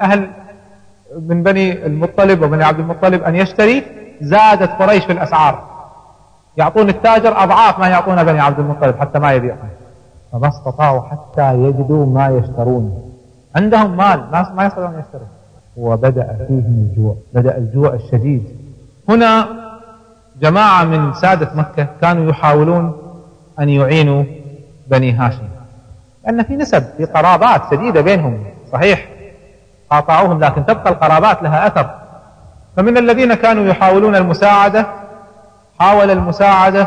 من بني المطلب وبني عبد المطلب أن يشتري زادت قريش في الأسعار، يعطون التاجر أضعاف ما يعطون بني عبد المطلب حتى ما يبيعهم. فما استطاعوا حتى يجدوا ما يشترون، عندهم مال ما يستطيعون يشترون. وبدأ فيهم الجوع، بدأ الجوع الشديد. هنا جماعة من سادة مكة كانوا يحاولون أن يعينوا بني هاشم، لأن في نسب، في قرابات شديدة بينهم. صحيح قاطعوهم لكن تبقى القرابات لها أثر. فمن الذين كانوا يحاولون المساعدة، حاول المساعدة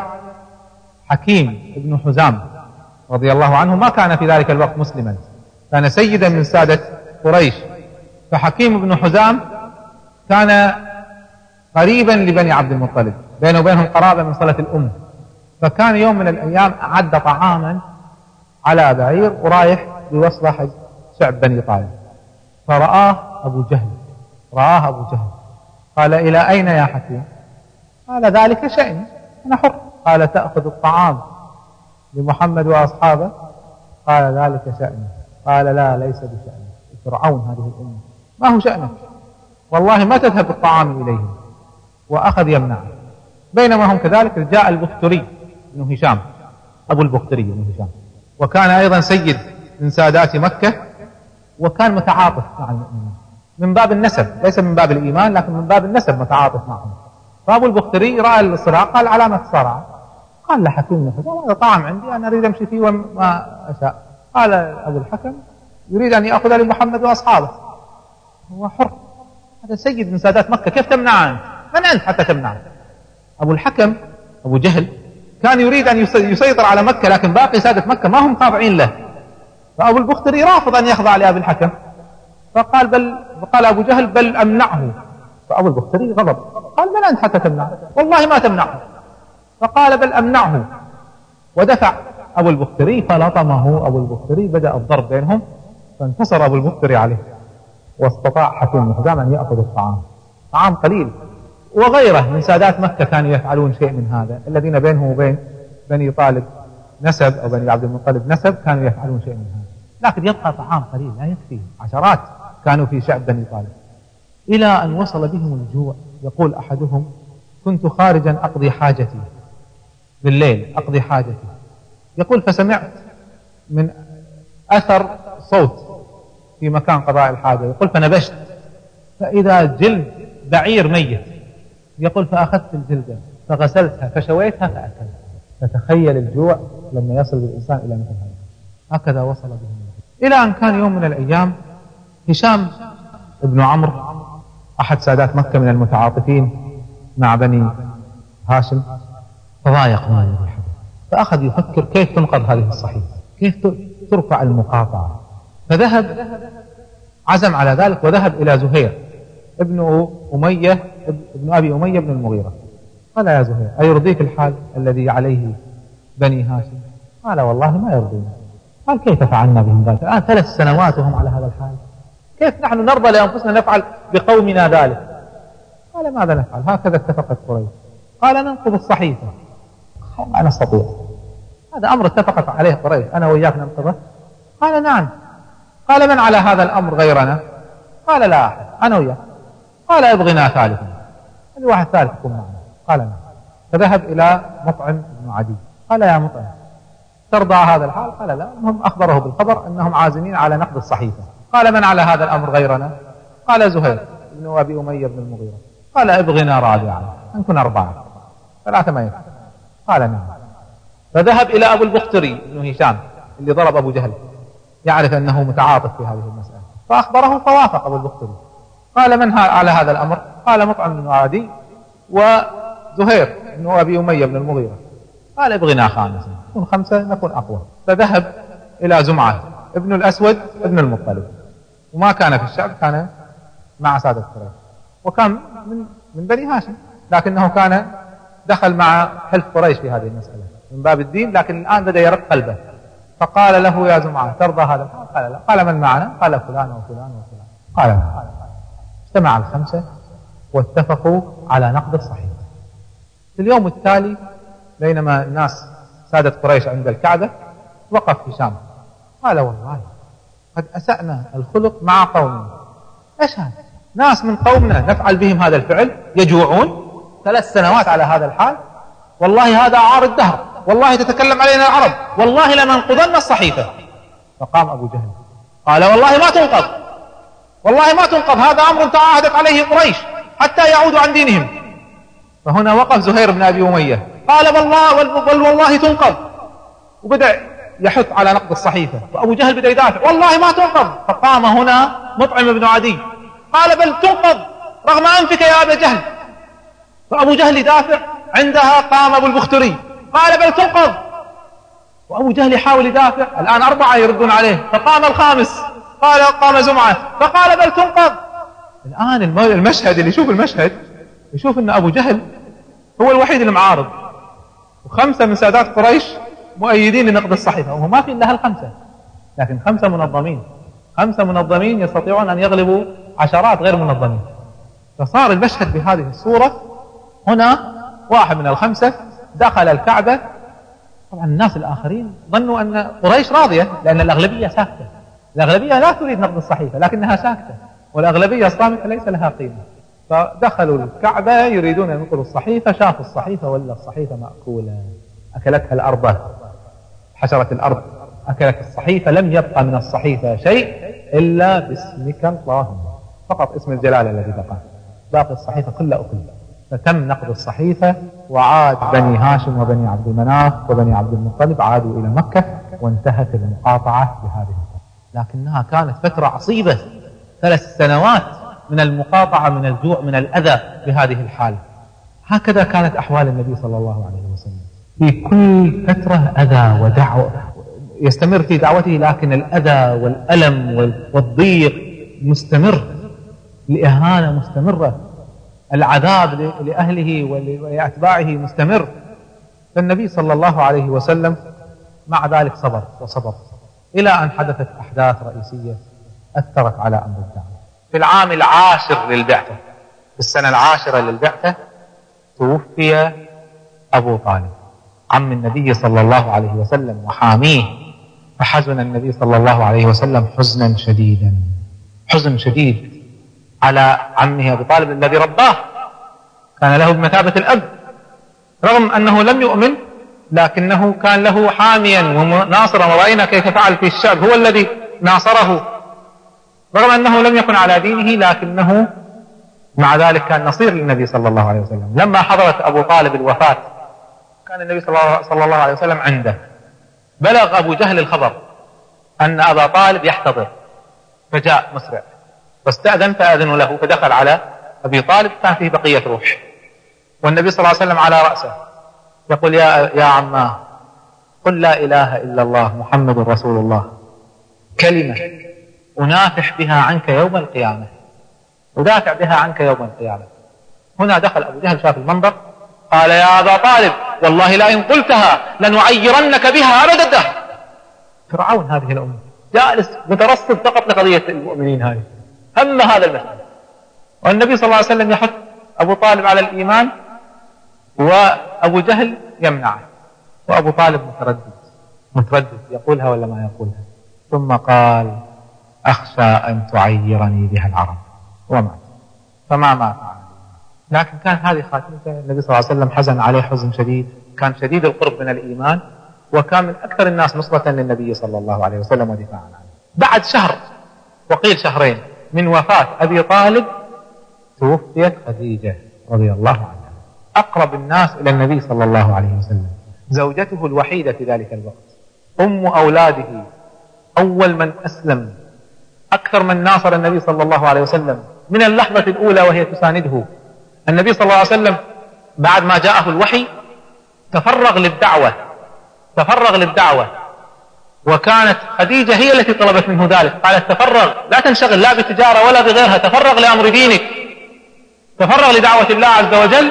حكيم ابن حزام رضي الله عنه، ما كان في ذلك الوقت مسلما، كان سيدا من سادة قريش. فحكيم ابن حزام كان قريبا لبني عبد المطلب، بينه وبينهم قرابة من صلة الأم. فكان يوم من الأيام أعد طعاما على بعير ورايح بوصلة حج شعب بني طالب. فرآه أبو جهل، قال إلى أين يا حكيم؟ قال ذلك شأني، أنا حر. قال تأخذ الطعام لمحمد وأصحابه؟ قال ذلك شأني. قال لا، ليس بشأني، فرعون هذه الأمة، ما هو شأنك؟ والله ما تذهب الطعام إليهم، وأخذ يمنع. بينما هم كذلك جاء البختري بن هشام، أبو البختري بن هشام، وكان أيضا سيد من سادات مكة، وكان متعاطف مع المؤمنين من باب النسب، ليس من باب الإيمان لكن من باب النسب متعاطف معهم. فأبو البختري رأى الصراع قال علامة الصراع، قال لحكيم هذا طعام عندي أنا أريد أمشي فيه وما أشاء. قال أبو الحكم يريد أن يأخذ لمحمد وأصحابه، هو حر، هذا سيد من سادات مكة، كيف تمنع أنت؟ من أنت حتى تمنع؟ أبو الحكم أبو جهل كان يريد أن يسيطر على مكة، لكن باقي سادة مكة ما هم خاضعين له، فأبو البختري رافض أن يخضع لأبي الحكم، فقال أبو جهل بل أمنعه. فأبو البختري غضب، قال من أنت حتى تمنعه؟ والله ما تمنعه. فقال بل أمنعه، ودفع أبو البختري فلطمه أبو البختري، بدأ الضرب بينهم، فانتصر أبو البختري عليه، واستطاع حكيم بن حزام أن يأخذ الطعام، طعام قليل. وغيره من سادات مكة كانوا يفعلون شيء من هذا، الذين بينهم وبين بني طالب نسب أو بني عبد المطلب نسب كانوا يفعلون شيء من هذا، لكن يبقى طعام قليل لا يكفي، عشرات كانوا في شعب بني طالب، إلى أن وصل بهم الجوع. يقول أحدهم كنت خارجا أقضي حاجتي بالليل، أقضي حاجتي، يقول فسمعت من أثر صوت في مكان قضاء الحاجة، يقول فنبشت فإذا جلد بعير ميت، يقول فأخذت الجلدة فغسلتها فشويتها فأكلت. فتخيل الجوع لما يصل بالإنسان إلى مثل هذا، هكذا وصل بهم. إلى أن كان يوم من الأيام هشام ابن عمرو أحد سادات مكة من المتعاطفين مع بني هاشم، فضايق من الحدث، فأخذ يفكر كيف تنقض هذه الصحيفة، كيف ترفع المقاطعة. فذهب، عزم على ذلك، وذهب إلى زهير ابن أبي أمية بن المغيرة. قال يا زهير أيرضيك الحال الذي عليه بني هاشم؟ قال والله ما يرضينا. قال كيف فعلنا بهم ذلك؟ الآن 3 سنوات وهم على هذا الحال، كيف نحن نرضى لأنفسنا نفعل بقومنا ذلك؟ قال ماذا نفعل؟ هكذا اتفقت قريش. قال ننقض الصحيفة. ما نستطيع، هذا أمر اتفقت عليه قريش، أنا وإياك ننقضه. قال نعم. قال من على هذا الأمر غيرنا؟ قال لا أحد، أنا وإياك. قال ابغنا ثالثا، واحد ثالث يكون معنا. قال نعم. فذهب إلى مطعم بن عدي، قال يا مطعم ترضى هذا الحال؟ قال لا. هم أخبره بالخبر أنهم عازمين على نقض الصحيفة. قال من على هذا الأمر غيرنا؟ قال زهير بن أبي أمية بن المغيرة. قال ابغنا رابعا، نكون 4، 3 ما يكفي. قال نعم. فذهب إلى أبو البختري بن هشام اللي ضرب أبو جهل، يعرف أنه متعاطف في هذه المسألة، فأخبره فوافق أبو البختري. قال من على هذا الأمر؟ قال مطعم بن عدي وزهير بن أبي أمية بن المغيرة. قال ابغنا خامسا، نكون 5 نكون أقوى. فذهب إلى زمعة ابن الأسود ابن المطلب، وما كان في الشعب، كان مع سادة قريش، وكان من بني هاشم، لكنه كان دخل مع حلف قريش في هذه المسألة من باب الدين، لكن الآن بدأ يرق قلبه. فقال له يا زمعة ترضى هذا؟ قال لا. قال من معنا؟ قال فلان وفلان وفلان. قال لا. اجتمع ال5 واتفقوا على نقض الصحيفة. في اليوم التالي بينما الناس سادة قريش عند الكعبة، وقف هشام قال والله قد أسأنا الخلق مع قومنا. ايش هذا؟ ناس من قومنا نفعل بهم هذا الفعل، يجوعون 3 سنوات على هذا الحال، والله هذا عار الدهر، والله تتكلم علينا العرب، والله لننقضن الصحيفة. فقام أبو جهل قال والله ما تنقض، والله ما تنقض، هذا أمر تعاهدت عليه قريش حتى يعودوا عن دينهم. فهنا وقف زهير بن أبي أمية قال والله تنقض، وبدأ يحث على نقض الصحيفة، وأبو جهل بدأ يدافع والله ما تنقض. فقام هنا مطعم بن عدي قال بل تنقض رغم أنفك يا أبا جهل. فأبو جهل يدافع، عندها قام أبو البختري قال بل تنقض، وأبو جهل يحاول يدافع، الآن 4 يردون عليه. فقام الخامس قام زمعة فقال بل تنقض. الآن المشهد، اللي يشوف المشهد يشوف أن أبو جهل هو الوحيد المعارض، و5 من سادات قريش مؤيدين لنقض الصحيفة، وهو ما في إلا ال5، لكن 5 منظمين، 5 منظمين يستطيعون أن يغلبوا عشرات غير منظمين. فصار المشهد بهذه الصورة. هنا واحد من ال5 دخل الكعبة. طبعا الناس الآخرين ظنوا أن قريش راضية، لأن الأغلبية ساكتة، الأغلبية لا تريد نقض الصحيفة لكنها ساكتة. والأغلبية الصامتة ليس لها قيمة. فدخلوا الكعبة يريدون أن ينقلوا الصحيفة، شافوا الصحيفة ولا الصحيفة مأكولة، أكلتها الأرض، حشرت الأرض أكلت الصحيفة، لم يبقى من الصحيفة شيء إلا باسمك اللهم، فقط اسم الجلالة الذي بقى، باقي الصحيفة كلها أكل. فتم نقض الصحيفة، وعاد بني هاشم وبني عبد المناف وبني عبد المطلب عادوا إلى مكة، وانتهت المقاطعة بهذه الفترة. لكنها كانت فترة عصيبة، 3 سنوات من المقاطعة، من الجوع، من الأذى بهذه الحال. هكذا كانت أحوال النبي صلى الله عليه وسلم، في كل فترة أذى ودعوة، يستمر في دعوته، لكن الأذى والألم والضيق مستمر، الإهانة مستمرة، العذاب لأهله ولأتباعه مستمر. فالنبي صلى الله عليه وسلم مع ذلك صبر وصبر إلى أن حدثت أحداث رئيسية أثرت على أمر الدعوة. في العام 10 للبعثة، في السنة 10 للبعثة، توفي أبو طالب عم النبي صلى الله عليه وسلم وحاميه، فحزن النبي صلى الله عليه وسلم حزنا شديدا، حزن شديد على عمه أبي طالب الذي رباه، كان له بمثابة الأب، رغم أنه لم يؤمن لكنه كان له حاميا وناصرا، ورأينا كيف فعل في الشعب، هو الذي ناصره رغم أنه لم يكن على دينه، لكنه مع ذلك كان نصير للنبي صلى الله عليه وسلم. لما حضرت أبو طالب الوفاة كان النبي صلى الله عليه وسلم عنده، بلغ أبو جهل الخبر أن أبا طالب يحتضر، فجاء مسرع واستأذن فأذنوا له، فدخل على أبي طالب كان فيه بقية روح، والنبي صلى الله عليه وسلم على رأسه، يقول يا عماه قل لا إله إلا الله محمد رسول الله، كلمة أنافح بها عنك يوم القيامة، أدافع بها عنك يوم القيامة. هنا دخل أبو جهل، شاف المنظر، قال يا أبا طالب والله لئن قلتها لنعيرنك بها أبد الدهر. فرعون هذه الأمة جالس مترصد فقط لقضية المؤمنين، هذه هم هذا المسألة، والنبي صلى الله عليه وسلم يحث أبو طالب على الإيمان، وأبو جهل يمنعه، وأبو طالب متردد يقولها ولا ما يقولها. ثم قال أخشى أن تعيرني بها العرب، ومات، فما مات. لكن كان هذه خاتمته. النبي صلى الله عليه وسلم حزن عليه حزن شديد، كان شديد القرب من الإيمان، وكان من أكثر الناس نصرة للنبي صلى الله عليه وسلم ودفاعا عنه. بعد شهر وقيل شهرين من وفاة أبي طالب توفيت خديجة رضي الله عنها، أقرب الناس إلى النبي صلى الله عليه وسلم، زوجته الوحيدة في ذلك الوقت، أم أولاده، أول من أسلم، أكثر من ناصر النبي صلى الله عليه وسلم من اللحظة الأولى وهي تسانده. النبي صلى الله عليه وسلم بعد ما جاءه الوحي تفرغ للدعوة، وكانت خديجة هي التي طلبت منه ذلك، قالت تفرغ، لا تنشغل لا بتجارة ولا بغيرها، تفرغ لأمر دينك، تفرغ لدعوة الله عز وجل.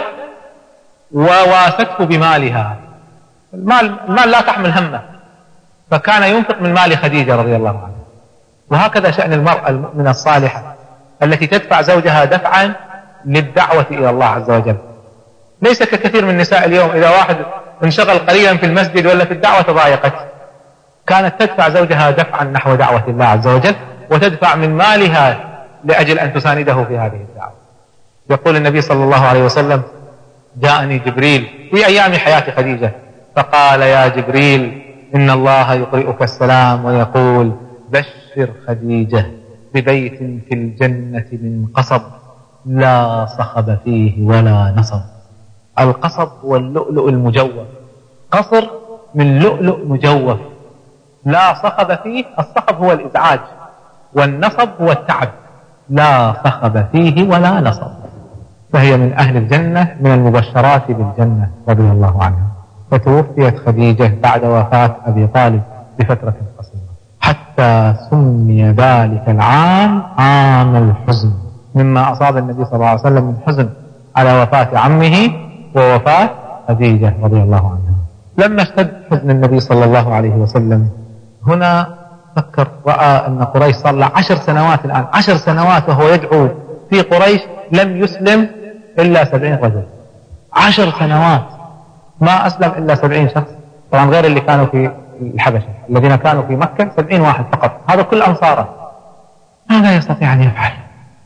وواسته بمالها، المال لا تحمل همه، فكان ينفق من مال خديجة رضي الله عنها. وهكذا شأن المرأة المؤمنة الصالحة التي تدفع زوجها دفعا للدعوة إلى الله عز وجل، ليس ككثير من النساء اليوم، إذا واحد انشغل قليلا في المسجد ولا في الدعوة تضايقت، كانت تدفع زوجها دفعا نحو دعوة الله عز وجل، وتدفع من مالها لأجل أن تسانده في هذه الدعوة. يقول النبي صلى الله عليه وسلم جاءني جبريل في أيام حياة خديجة فقال يا جبريل إن الله يقرئك السلام ويقول بشر خديجة ببيت في الجنة من قصب لا صخب فيه ولا نصب. القصب هو اللؤلؤ المجوف، قصر من لؤلؤ مجوف لا صخب فيه، الصخب هو الإزعاج والنصب هو التعب، لا صخب فيه ولا نصب. فهي من أهل الجنة، من المبشرات بالجنة رضي الله عنها. فتوفيت خديجة بعد وفاة أبي طالب بفترة قصيرة، حتى سمي ذلك العام عام الحزن، مما أصاب النبي صلى الله عليه وسلم من حزن على وفاة عمه ووفاة خديجة رضي الله عنها. لما اشتد حزن النبي صلى الله عليه وسلم هنا فكر، رأى أن قريش صار له 10 سنوات الآن، 10 سنوات وهو يدعو في قريش، لم يسلم إلا 70 رجل. 10 سنوات ما أسلم إلا 70 شخص، طبعا غير اللي كانوا في الحبشة، الذين كانوا في مكة 70 واحد فقط، هذا كل أنصاره. ماذا يستطيع أن يفعل؟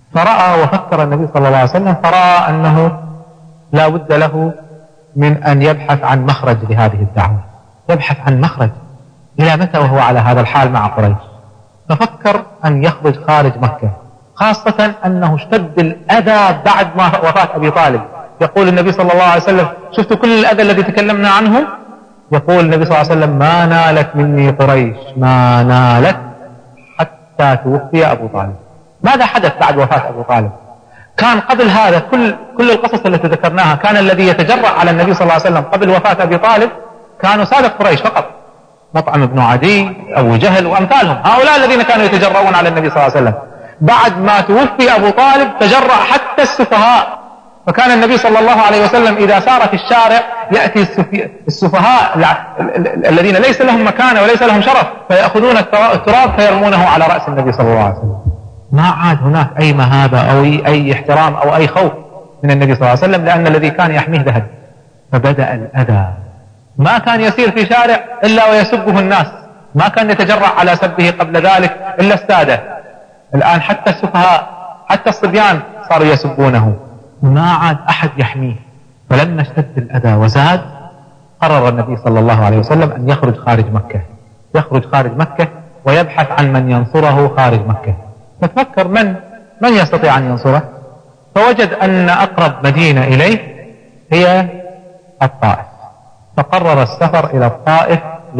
فرأى وفكر النبي صلى الله عليه وسلم، فرأى أنه لا بد له من أن يبحث عن مخرج لهذه الدعوة، يبحث عن مخرج. إلى متى وهو على هذا الحال مع قريش؟ ففكر أن يخرج خارج مكة، خاصة أنه اشتد الأذى بعد ما وفاة أبي طالب. يقول النبي صلى الله عليه وسلم: شفتوا كل الأذى الذي تكلمنا عنه؟ يقول النبي صلى الله عليه وسلم: ما نالت مني قريش ما نالت حتى توفي أبو طالب. ماذا حدث بعد وفاة أبو طالب؟ كان قبل هذا كل القصص التي ذكرناها، كان الذي يتجرأ على النبي صلى الله عليه وسلم قبل وفاة أبي طالب كانوا سادة قريش فقط، مطعم بن عدي، أبو جهل وأمثالهم، هؤلاء الذين كانوا يتجرؤون على النبي صلى الله عليه وسلم. بعد ما توفي أبو طالب تجرأ حتى السفهاء، فكان النبي صلى الله عليه وسلم إذا سار في الشارع يأتي السفهاء الذين ليس لهم مكانة وليس لهم شرف فيأخذون التراب فيرمونه على رأس النبي صلى الله عليه وسلم. ما عاد هناك أي مهابة أو أي احترام أو أي خوف من النبي صلى الله عليه وسلم، لأن الذي كان يحميه ذهب. فبدأ الأذى، ما كان يسير في شارع إلا ويسبه الناس، ما كان يتجرأ على سبه قبل ذلك إلا السادة. الآن حتى السفهاء حتى الصبيان صاروا يسبونه، ما عاد أحد يحميه. فلما اشتد الأذى وزاد قرر النبي صلى الله عليه وسلم أن يخرج خارج مكة، يخرج خارج مكة ويبحث عن من ينصره خارج مكة. فتفكر من يستطيع أن ينصره، فوجد أن أقرب مدينة إليه هي الطائف، فقرر السفر إلى الطائف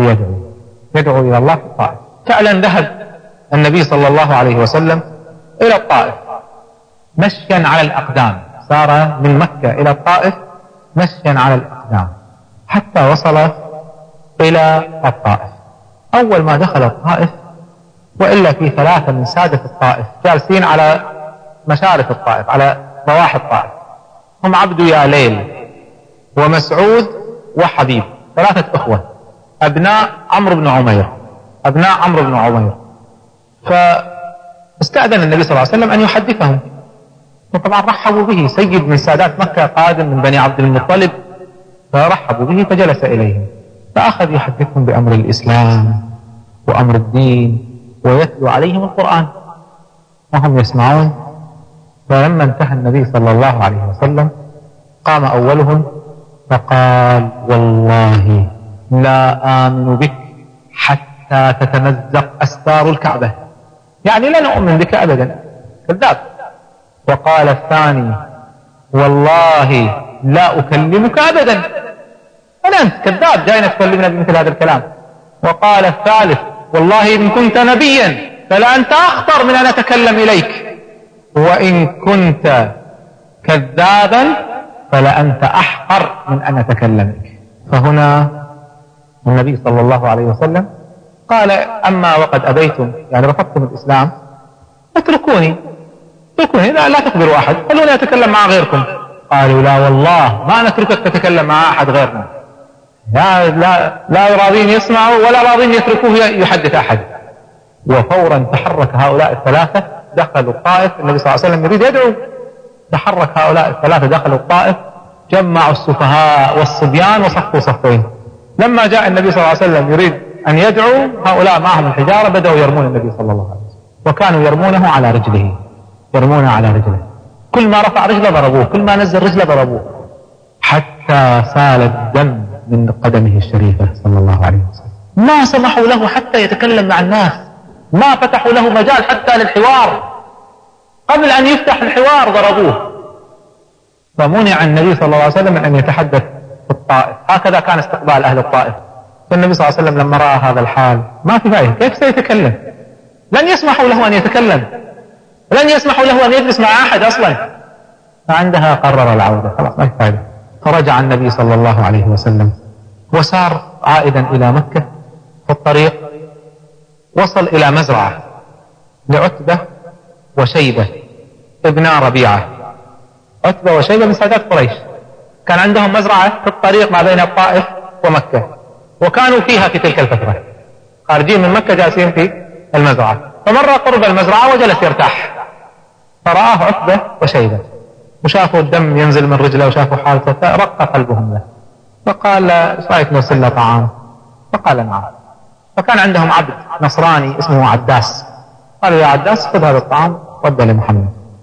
يدعو إلى الله في الطائف. فعلا ذهب النبي صلى الله عليه وسلم إلى الطائف مشيا على الأقدام، سار من مكة إلى الطائف مشيا على الأقدام حتى وصل إلى الطائف. أول ما دخل الطائف، وإلا في 3 من سادة الطائف جالسين على مشارف الطائف على ضواحي الطائف، هم عبد يا ليل ومسعود وحبيب، 3 أخوة أبناء عمرو بن عمير. فاستأذن النبي صلى الله عليه وسلم أن يحدثهم، وطبعا رحبوا به، سيد من سادات مكة قادم من بني عبد المطلب، فرحبوا به فجلس إليهم فأخذ يحدثهم بأمر الإسلام وأمر الدين ويتلو عليهم القرآن وهم يسمعون. فلما انتهى النبي صلى الله عليه وسلم قام أولهم فقال: والله لا آمن بك حتى تتمزق أستار الكعبة، يعني لا نؤمن بك أبدا، كذاب. وقال الثاني: والله لا أكلمك أبدا، أنت كذاب جاينا تكلمنا بمثل هذا الكلام. وقال الثالث: والله إن كنت نبيا فلا أنت أخطر من أن أتكلم إليك، وإن كنت كذابا فلا أنت أحقر من أن أتكلم بك. فهنا النبي صلى الله عليه وسلم قال: أما وقد أبيتم، يعني رفضتم الإسلام، اتركوني لا تخبروا أحد، خلوني أتكلم مع غيركم. قالوا: لا والله ما نتركك تتكلم مع أحد غيرنا، لا راضين يسمعوا ولا راضين يتركوه يحدث أحد. وفورا تحرك هؤلاء ال3 دخلوا الطائف. النبي صلى الله عليه وسلم يريد يدعو، تحرك هؤلاء ال3 دخلوا الطائف، جمعوا السفهاء والصبيان وصفوا صفين. لما جاء النبي صلى الله عليه وسلم يريد أن يدعو، هؤلاء معهم الحجارة بدأوا يرمون النبي صلى الله عليه وسلم، وكانوا يرمونه على رجله، كل ما رفع رجله ضربوه، كل ما نزل رجله ضربوه، حتى سال الدم من قدمه الشريفة صلى الله عليه وسلم. ما سمحوا له حتى يتكلم مع الناس، ما فتحوا له مجال حتى للحوار، قبل أن يفتح الحوار ضربوه. فمنع النبي صلى الله عليه وسلم من أن يتحدث في الطائف. هكذا كان استقبال أهل الطائف. فالنبي صلى الله عليه وسلم لما رأى هذا الحال ما في فائدة، كيف سيتكلم؟ لن يسمحوا له أن يتكلم، لن يسمحوا له أن يجلس مع أحد أصلا. فعندها قرر العودة، خلاص ما في فائدة. فرجع النبي صلى الله عليه وسلم وسار عائدا إلى مكة. في الطريق وصل إلى مزرعة لعتبة وشيبة ابنا ربيعة. عتبة وشيبة من سادات قريش، كان عندهم مزرعة في الطريق ما بين الطائف ومكة، وكانوا فيها في تلك الفترة، خارجين من مكة جالسين في المزرعة. فمر قرب المزرعة وجلس يرتاح، فرآه عتبة وشيبة وشافوا الدم ينزل من رجله وشافوا حالته، فرق قلبهم له. فقال: ايش رايك نرسل له طعام؟ فقال: نعم. فكان عندهم عبد نصراني اسمه عداس، قالوا: يا عداس خذ هذا الطعام وده لمحمد.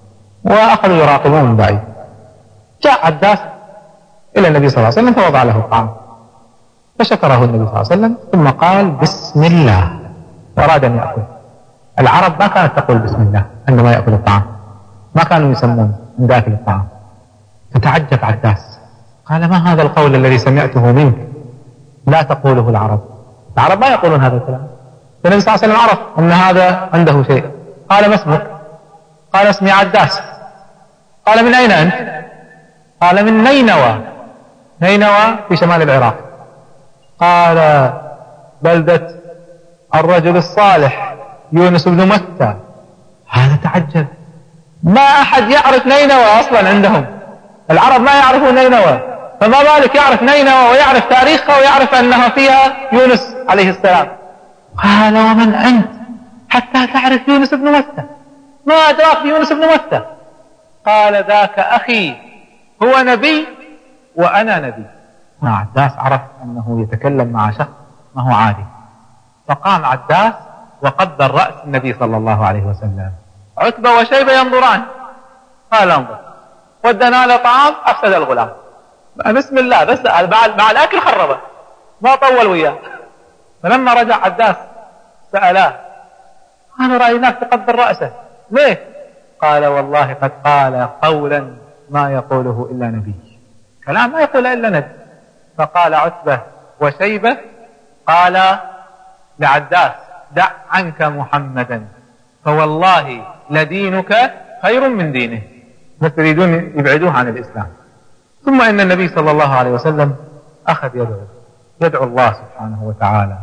وأخذوا يراقبون من بعيد. جاء عداس إلى النبي صلى الله عليه وسلم فوضع له الطعام، فشكره النبي صلى الله عليه وسلم ثم قال بسم الله وأراد أن يأكل. العرب ما كانت تقول بسم الله عندما يأكل الطعام، ما كانوا يسمون عند أكل الطعام. فتعجب عداس قال ما هذا القول الذي سمعته منك لا تقوله العرب ما يقولون هذا الكلام. فالنبي صلى الله عليه وسلم عرف أن هذا عنده شيء. قال ما اسمك؟ قال اسمي عداس. قال من أين أنت؟ قال من نينوى. نينوى في شمال العراق. قال بلدة الرجل الصالح يونس بن متى. هذا تعجب، ما أحد يعرف نينوى أصلا عندهم، العرب ما يعرفون نينوى، فما بالك يعرف نينوى ويعرف تاريخها ويعرف أنها فيها يونس عليه السلام. قال ومن أنت حتى تعرف يونس بن متى؟ ما أدراك يونس بن متى؟ قال ذاك أخي هو نبي وأنا نبي. عداس عرف أنه يتكلم مع شخص ما هو عادي، فقام عداس وقبل رأس النبي صلى الله عليه وسلم. عتبة وشيبة ينظران. قال انظر، ودنا له طعام أفسد الغلام، بسم الله، بس مع الأكل خربه، ما طول وياه. فلما رجع عداس سألاه أنا رأيناك تقبل رأسه ليه؟ قال والله قد قال قولا ما يقوله إلا نبي، كلام ما يقوله إلا نبي. فقال عتبة وشيبة قال لعداس دع عنك محمدا فوالله لدينك خير من دينه، بس يريدون يبعدوه عن الإسلام. ثم إن النبي صلى الله عليه وسلم أخذ يدعو الله سبحانه وتعالى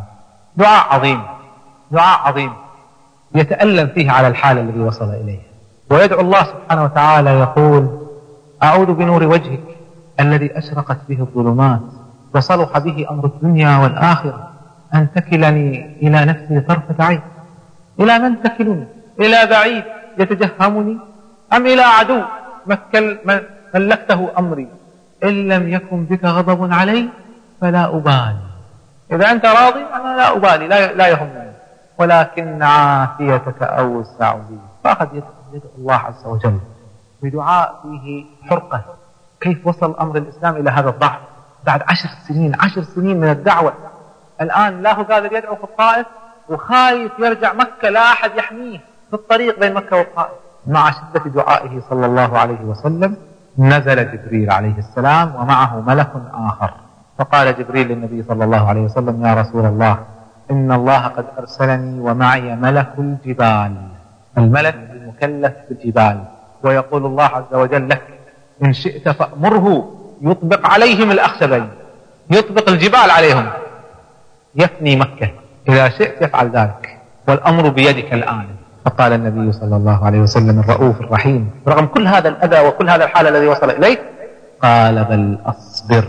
دعاء عظيم يتألم فيه على الحال الذي وصل إليه، ويدعو الله سبحانه وتعالى يقول أعوذ بنور وجهك الذي أشرقت به الظلمات وصلح به أمر الدنيا والآخرة أن تكلني إلى نفسي طرفة عين. إلى من تكلني؟ إلى بعيد يتجهمني أم إلى عدو ملكته أمري؟ إن لم يكن بك غضب علي فلا أبالي، إذا أنت راضي أنا لا أبالي، لا يهمني، ولكن عافيتك أوسع لي. فأخذ يدعو الله عز وجل بدعاء فيه حرقة، كيف وصل أمر الإسلام إلى هذا الضعف بعد 10 سنين من الدعوة. الآن لا هو قادر يدعو في الطائف وخايف يرجع مكة، لا أحد يحميه في الطريق بين مكة والطائف. مع شدة دعائه صلى الله عليه وسلم نزل جبريل عليه السلام ومعه ملك آخر، فقال جبريل للنبي صلى الله عليه وسلم يا رسول الله إن الله قد أرسلني ومعي ملك الجبال، الملك المكلف بالجبال، ويقول الله عز وجل لك إن شئت فأمره يطبق عليهم الأخشبين، يطبق الجبال عليهم، يفني مكة، إذا شئت يفعل ذلك والأمر بيدك الآن. فقال النبي صلى الله عليه وسلم الرؤوف الرحيم رغم كل هذا الأذى وكل هذا الحال الذي وصل إليه قال بل أصبر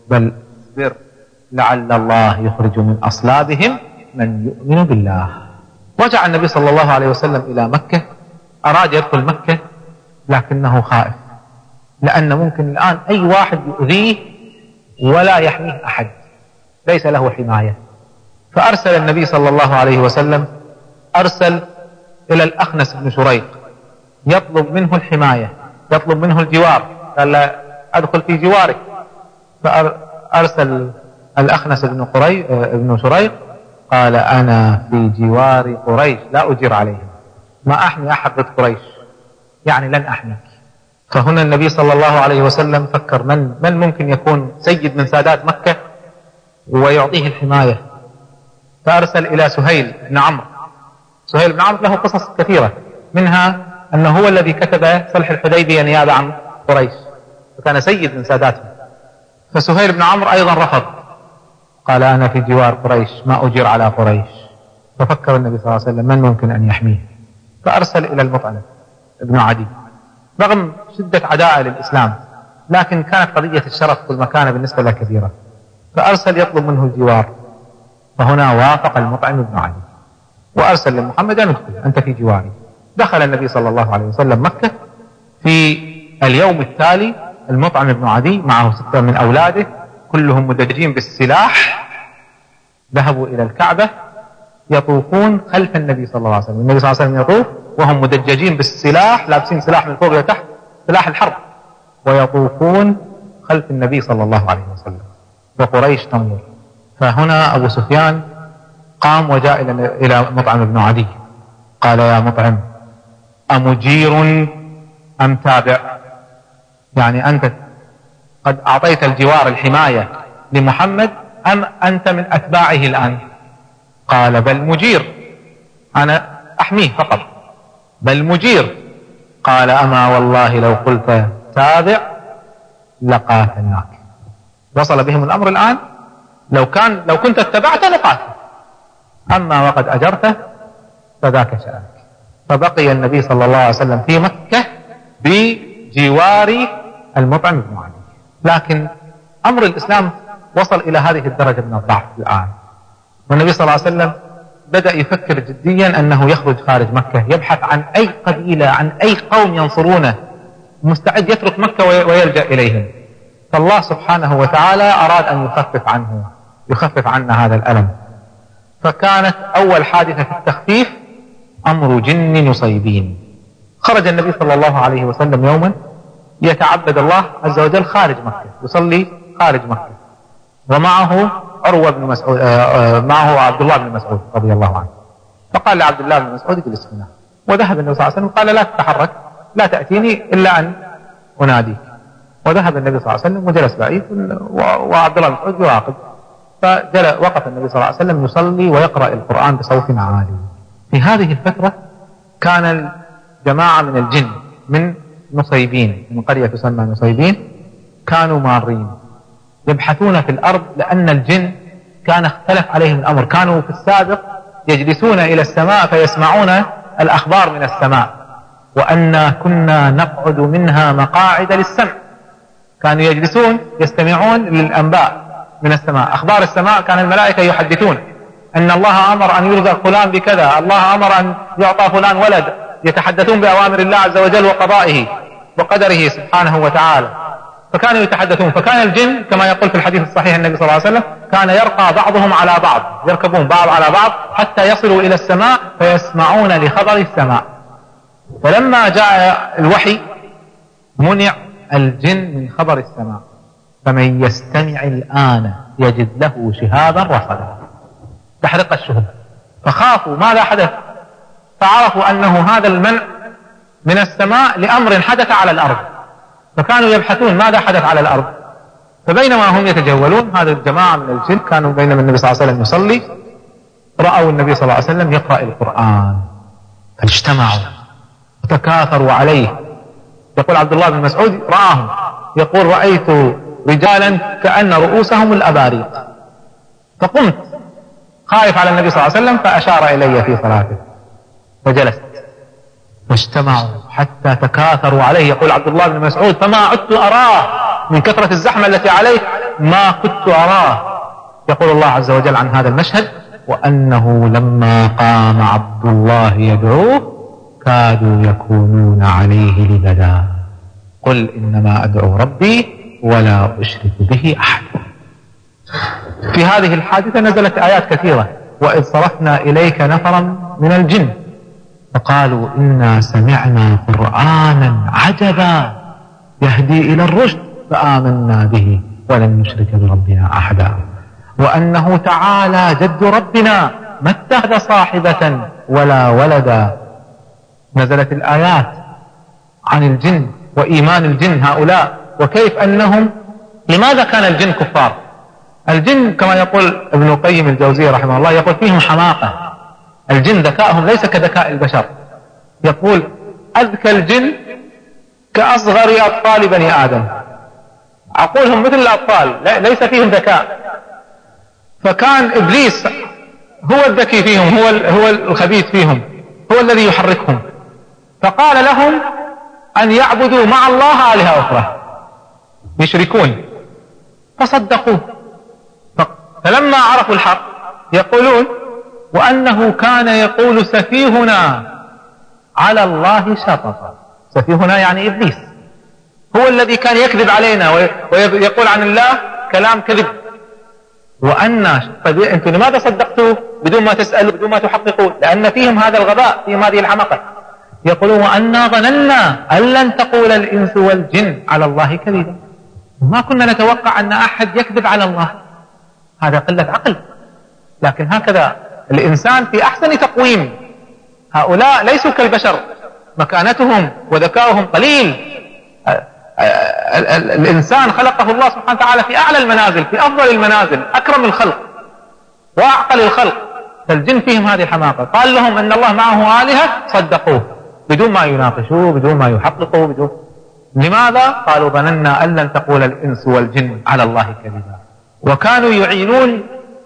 لعل الله يخرج من أصلابهم من يؤمن بالله. رجع النبي صلى الله عليه وسلم إلى مكة، أراد يدخل مكة لكنه خائف، لأن ممكن الآن أي واحد يؤذيه ولا يحميه أحد، ليس له حماية. فأرسل النبي صلى الله عليه وسلم أرسل إلى الأخنس بن شريق يطلب منه الحماية، يطلب منه الجوار، قال له أدخل في جوارك. فأرسل الأخنس بن شريق قال أنا في جوار قريش لا أجير عليهم، ما أحمي أحد ضد قريش، يعني لن أحميك. فهنا النبي صلى الله عليه وسلم فكر من ممكن يكون سيد من سادات مكة ويعطيه الحماية، فأرسل إلى سهيل بن عمرو. سهيل بن عمرو له قصص كثيرة، منها أنه هو الذي كتب صلح الحديبية نيابة عن قريش، وكان سيد من ساداتهم. فسهيل بن عمرو أيضا رفض، قال أنا في جوار قريش ما أجير على قريش. ففكر النبي صلى الله عليه وسلم من ممكن أن يحميه، فأرسل إلى المطعم ابن عدي، رغم شدة عداء للإسلام لكن كانت قضية الشرف والمكانة بالنسبة له كبيرة، فأرسل يطلب منه الجوار. فهنا وافق المطعم ابن عدي وأرسل لمحمد أن ادخل أنت في جواري. دخل النبي صلى الله عليه وسلم مكة. في اليوم التالي المطعم ابن عدي معه 6 من أولاده كلهم مدججين بالسلاح ذهبوا إلى الكعبة يطوفون خلف النبي صلى الله عليه وسلم. النبي صلى الله عليه وسلم يطوف وهم مدججين بالسلاح، لابسين سلاح من فوق لتحت، سلاح الحرب، ويطوفون خلف النبي صلى الله عليه وسلم وقريش تنظر. فهنا أبو سفيان قام وجاء إلى مطعم بن عدي، قال: يا مطعم، أمجير أم تابع؟ يعني أنت قد أعطيت الجوار الحماية لمحمد أم أنت من أتباعه الآن؟ قال: بل مجير، أنا أحميه فقط، بل مجير. قال: أما والله لو قلت تابع لقاتلناك. وصل بهم الأمر الآن، لو كنت اتبعت لقاتل، أما وقد أجرته فذاك شأنك. فبقي النبي صلى الله عليه وسلم في مكة بجوار المطعم بن عدي. لكن أمر الإسلام وصل إلى هذه الدرجة من الضعف الآن، والنبي صلى الله عليه وسلم بدأ يفكر جديا أنه يخرج خارج مكة، يبحث عن أي قبيلة، عن أي قوم ينصرونه، مستعد يترك مكة ويلجأ إليهم. فالله سبحانه وتعالى أراد أن يخفف عنا هذا الألم. فكانت أول حادثة في التخفيف أمر جن نصيبين. خرج النبي صلى الله عليه وسلم يوما يتعبد الله عز وجل خارج مكة، يصلي خارج مكة، ومعه عروة بن مسعود، معه عبد الله بن مسعود رضي الله عنه. فقال لعبد الله بن مسعود: اجلس هنا. وذهب النبي صلى الله عليه وسلم، قال: لا تتحرك، لا تأتيني إلا أن أناديك. وذهب النبي صلى الله عليه وسلم وجلس بعيد، وعبد الله بن مسعود يراقب. وقف النبي صلى الله عليه وسلم يصلي ويقرأ القرآن بصوت عالي. في هذه الفترة كان جماعة من الجن من نصيبين، من قرية تسمى نصيبين، كانوا مارين يبحثون في الأرض، لأن الجن كان اختلف عليهم الأمر. كانوا في السابق يجلسون إلى السماء فيسمعون الأخبار من السماء، وأنا كنا نقعد منها مقاعد للسمع. كانوا يجلسون يستمعون للأنباء من السماء، أخبار السماء. كان الملائكة يحدثون أن الله أمر أن يرزق فلان بكذا، الله أمر أن يعطى فلان ولد، يتحدثون بأوامر الله عز وجل وقضائه وقدره سبحانه وتعالى. فكانوا يتحدثون. فكان الجن كما يقول في الحديث الصحيح النبي صلى الله عليه وسلم: كان يرقى بعضهم على بعض، يركبون بعض على بعض حتى يصلوا إلى السماء فيسمعون لخبر السماء. فلما جاء الوحي منع الجن من خبر السماء. فمن يستمع الآن يجد له شهابا رصدا، تحرق الشهب. فخافوا ماذا حدث، فعرفوا أنه هذا المنع من السماء لأمر حدث على الأرض. فكانوا يبحثون ماذا حدث على الأرض. فبينما هم يتجولون، هذا الجماعة من الجن كانوا بينما النبي صلى الله عليه وسلم يصلي، رأوا النبي صلى الله عليه وسلم يقرأ القرآن، فاجتمعوا وتكاثروا عليه. يقول عبد الله بن مسعود: رآهم، يقول: رأيت رجالا كأن رؤوسهم الأباريق. فقمت خائف على النبي صلى الله عليه وسلم، فأشار إلي في صلاته، فجلست. واجتمعوا حتى تكاثروا عليه. يقول عبد الله بن مسعود: فما عدت أراه من كثرة الزحمة التي عليه، ما كنت أراه. يقول الله عز وجل عن هذا المشهد: وأنه لما قام عبد الله يدعوه كادوا يكونون عليه لبدا. قل إنما أدعو ربي ولا أشرك به أحد. في هذه الحادثة نزلت آيات كثيرة: وإذ صرفنا إليك نفرا من الجن فقالوا إنا سمعنا قرآنا عجبا يهدي إلى الرشد فآمنا به ولن نشرك بربنا أحدا. وأنه تعالى جد ربنا ما اتخذ صاحبة ولا ولدا. نزلت الآيات عن الجن وإيمان الجن هؤلاء، وكيف أنهم، لماذا كان الجن كفار؟ الجن كما يقول ابن القيم الجوزية رحمه الله، يقول فيهم حماقة. الجن ذكائهم ليس كذكاء البشر. يقول: أذكى الجن كأصغر أطفال بني آدم، عقولهم مثل الأطفال، ليس فيهم ذكاء. فكان إبليس هو الذكي فيهم، هو الخبيث فيهم، هو الذي يحركهم. فقال لهم أن يعبدوا مع الله آلهة أخرى يشركون، فصدقوه. فلما عرفوا الحق يقولون: وأنه كان يقول سفيهنا على الله شططا. سفيهنا يعني إبليس، هو الذي كان يكذب علينا ويقول عن الله كلام كذب. طيب أنتم لماذا صدقتوه بدون ما تسألوا بدون ما تحققوا؟ لأن فيهم هذا الغباء، فيهم هذه الحمقة. يقولون وأنا ظننا أن لن تقول الإنس والجن على الله كذبا، ما كنا نتوقع أن أحد يكذب على الله، هذا قلة عقل. لكن هكذا الإنسان في أحسن تقويم، هؤلاء ليسوا كالبشر، مكانتهم وذكاؤهم قليل. الإنسان خلقه الله سبحانه وتعالى في أعلى المنازل، في أفضل المنازل، أكرم الخلق وأعقل الخلق. فالجن فيهم هذه الحماقة. قال لهم أن الله معه آلهة، صدقوه بدون ما يناقشوه، بدون ما يحققوا، لماذا؟ قالوا ظننا أن لن تقول الإنس والجن على الله كذبا. وكانوا يعينون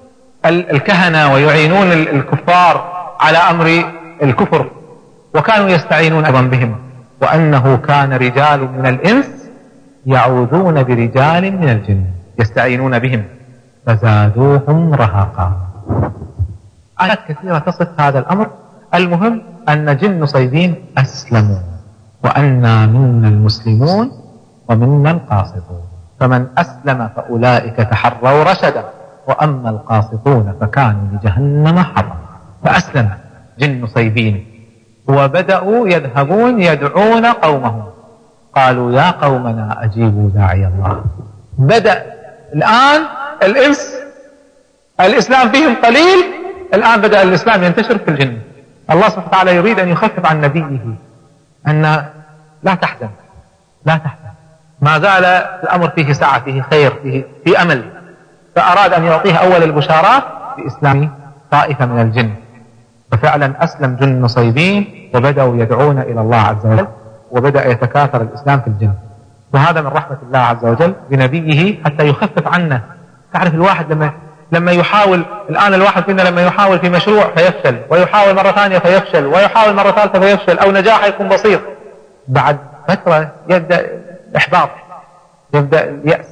الكهنة ويعينون الكفار على أمر الكفر، وكانوا يستعينون أيضا بهم. وأنه كان رجال من الإنس يعوذون برجال من الجن يستعينون بهم فزادوهم رهقا. آيات كثيرة تصف هذا الأمر. المهم أن جن نصيبين أسلموا، وأنا منا المسلمون ومنا القاسطون، فمن أسلم فأولئك تحروا رشدا، وأما القاسطون فكانوا لجهنم حطبا. فأسلم جن نصيبين وبدأوا يذهبون يدعون قومهم، قالوا يا قومنا أجيبوا داعي الله. بدأ الآن الإنس الإسلام فيهم قليل، الآن بدأ الإسلام ينتشر في الجن. الله سبحانه وتعالى يريد أن يخفف عن نبيه أن لا تحزن، لا تحزن، ما زال الأمر فيه سعة، فيه خير، فيه أمل. فأراد أن يعطيه أول البشارات بإسلام طائفة من الجن. ففعلا أسلم جن نصيبين وبدأوا يدعون إلى الله عز وجل، وبدأ يتكاثر الإسلام في الجن. وهذا من رحمة الله عز وجل بنبيه حتى يخفف عنه. تعرف الواحد لما يحاول، الآن الواحد فينا لما يحاول في مشروع فيفشل، ويحاول مرة ثانية فيفشل، ويحاول مرة ثالثة فيفشل، أو نجاح يكون بسيط، بعد فترة يبدأ الإحباط، يبدأ اليأس.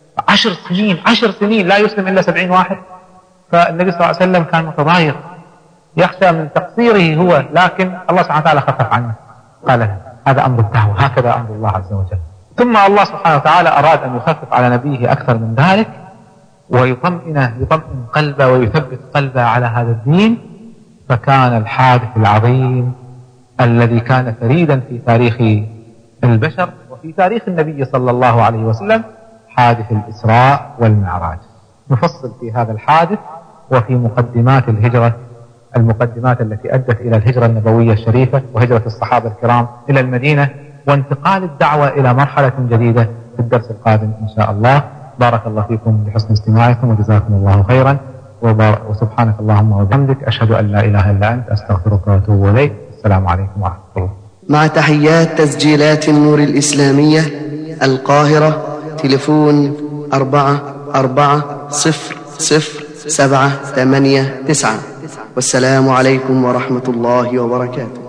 10 سنين لا يسلم إلا 70 واحد. فالنبي صلى الله عليه وسلم كان متضايق، يخشى من تقصيره هو، لكن الله سبحانه وتعالى خفف عنه، قال له هذا أمر الدعوة، هكذا أمر الله عز وجل. ثم الله سبحانه وتعالى أراد أن يخفف على نبيه أكثر من ذلك، ويطمئن قلبه ويثبت قلبه على هذا الدين. فكان الحادث العظيم الذي كان فريدا في تاريخ البشر وفي تاريخ النبي صلى الله عليه وسلم، حادث الإسراء والمعراج. نفصل في هذا الحادث وفي مقدمات الهجرة، المقدمات التي أدت إلى الهجرة النبوية الشريفة وهجرة الصحابة الكرام إلى المدينة، وانتقال الدعوة إلى مرحلة جديدة في الدرس القادم إن شاء الله. بارك الله فيكم بحسن استماعكم وجزاكم الله خيرا، وسبحانك اللهم وبحمدك، أشهد أن لا إله إلا أنت، أستغفرك وأتوب إليك. السلام عليكم ورحمة الله.
مع تحيات تسجيلات النور الإسلامية القاهرة، تليفون 44000789. والسلام عليكم ورحمة الله وبركاته.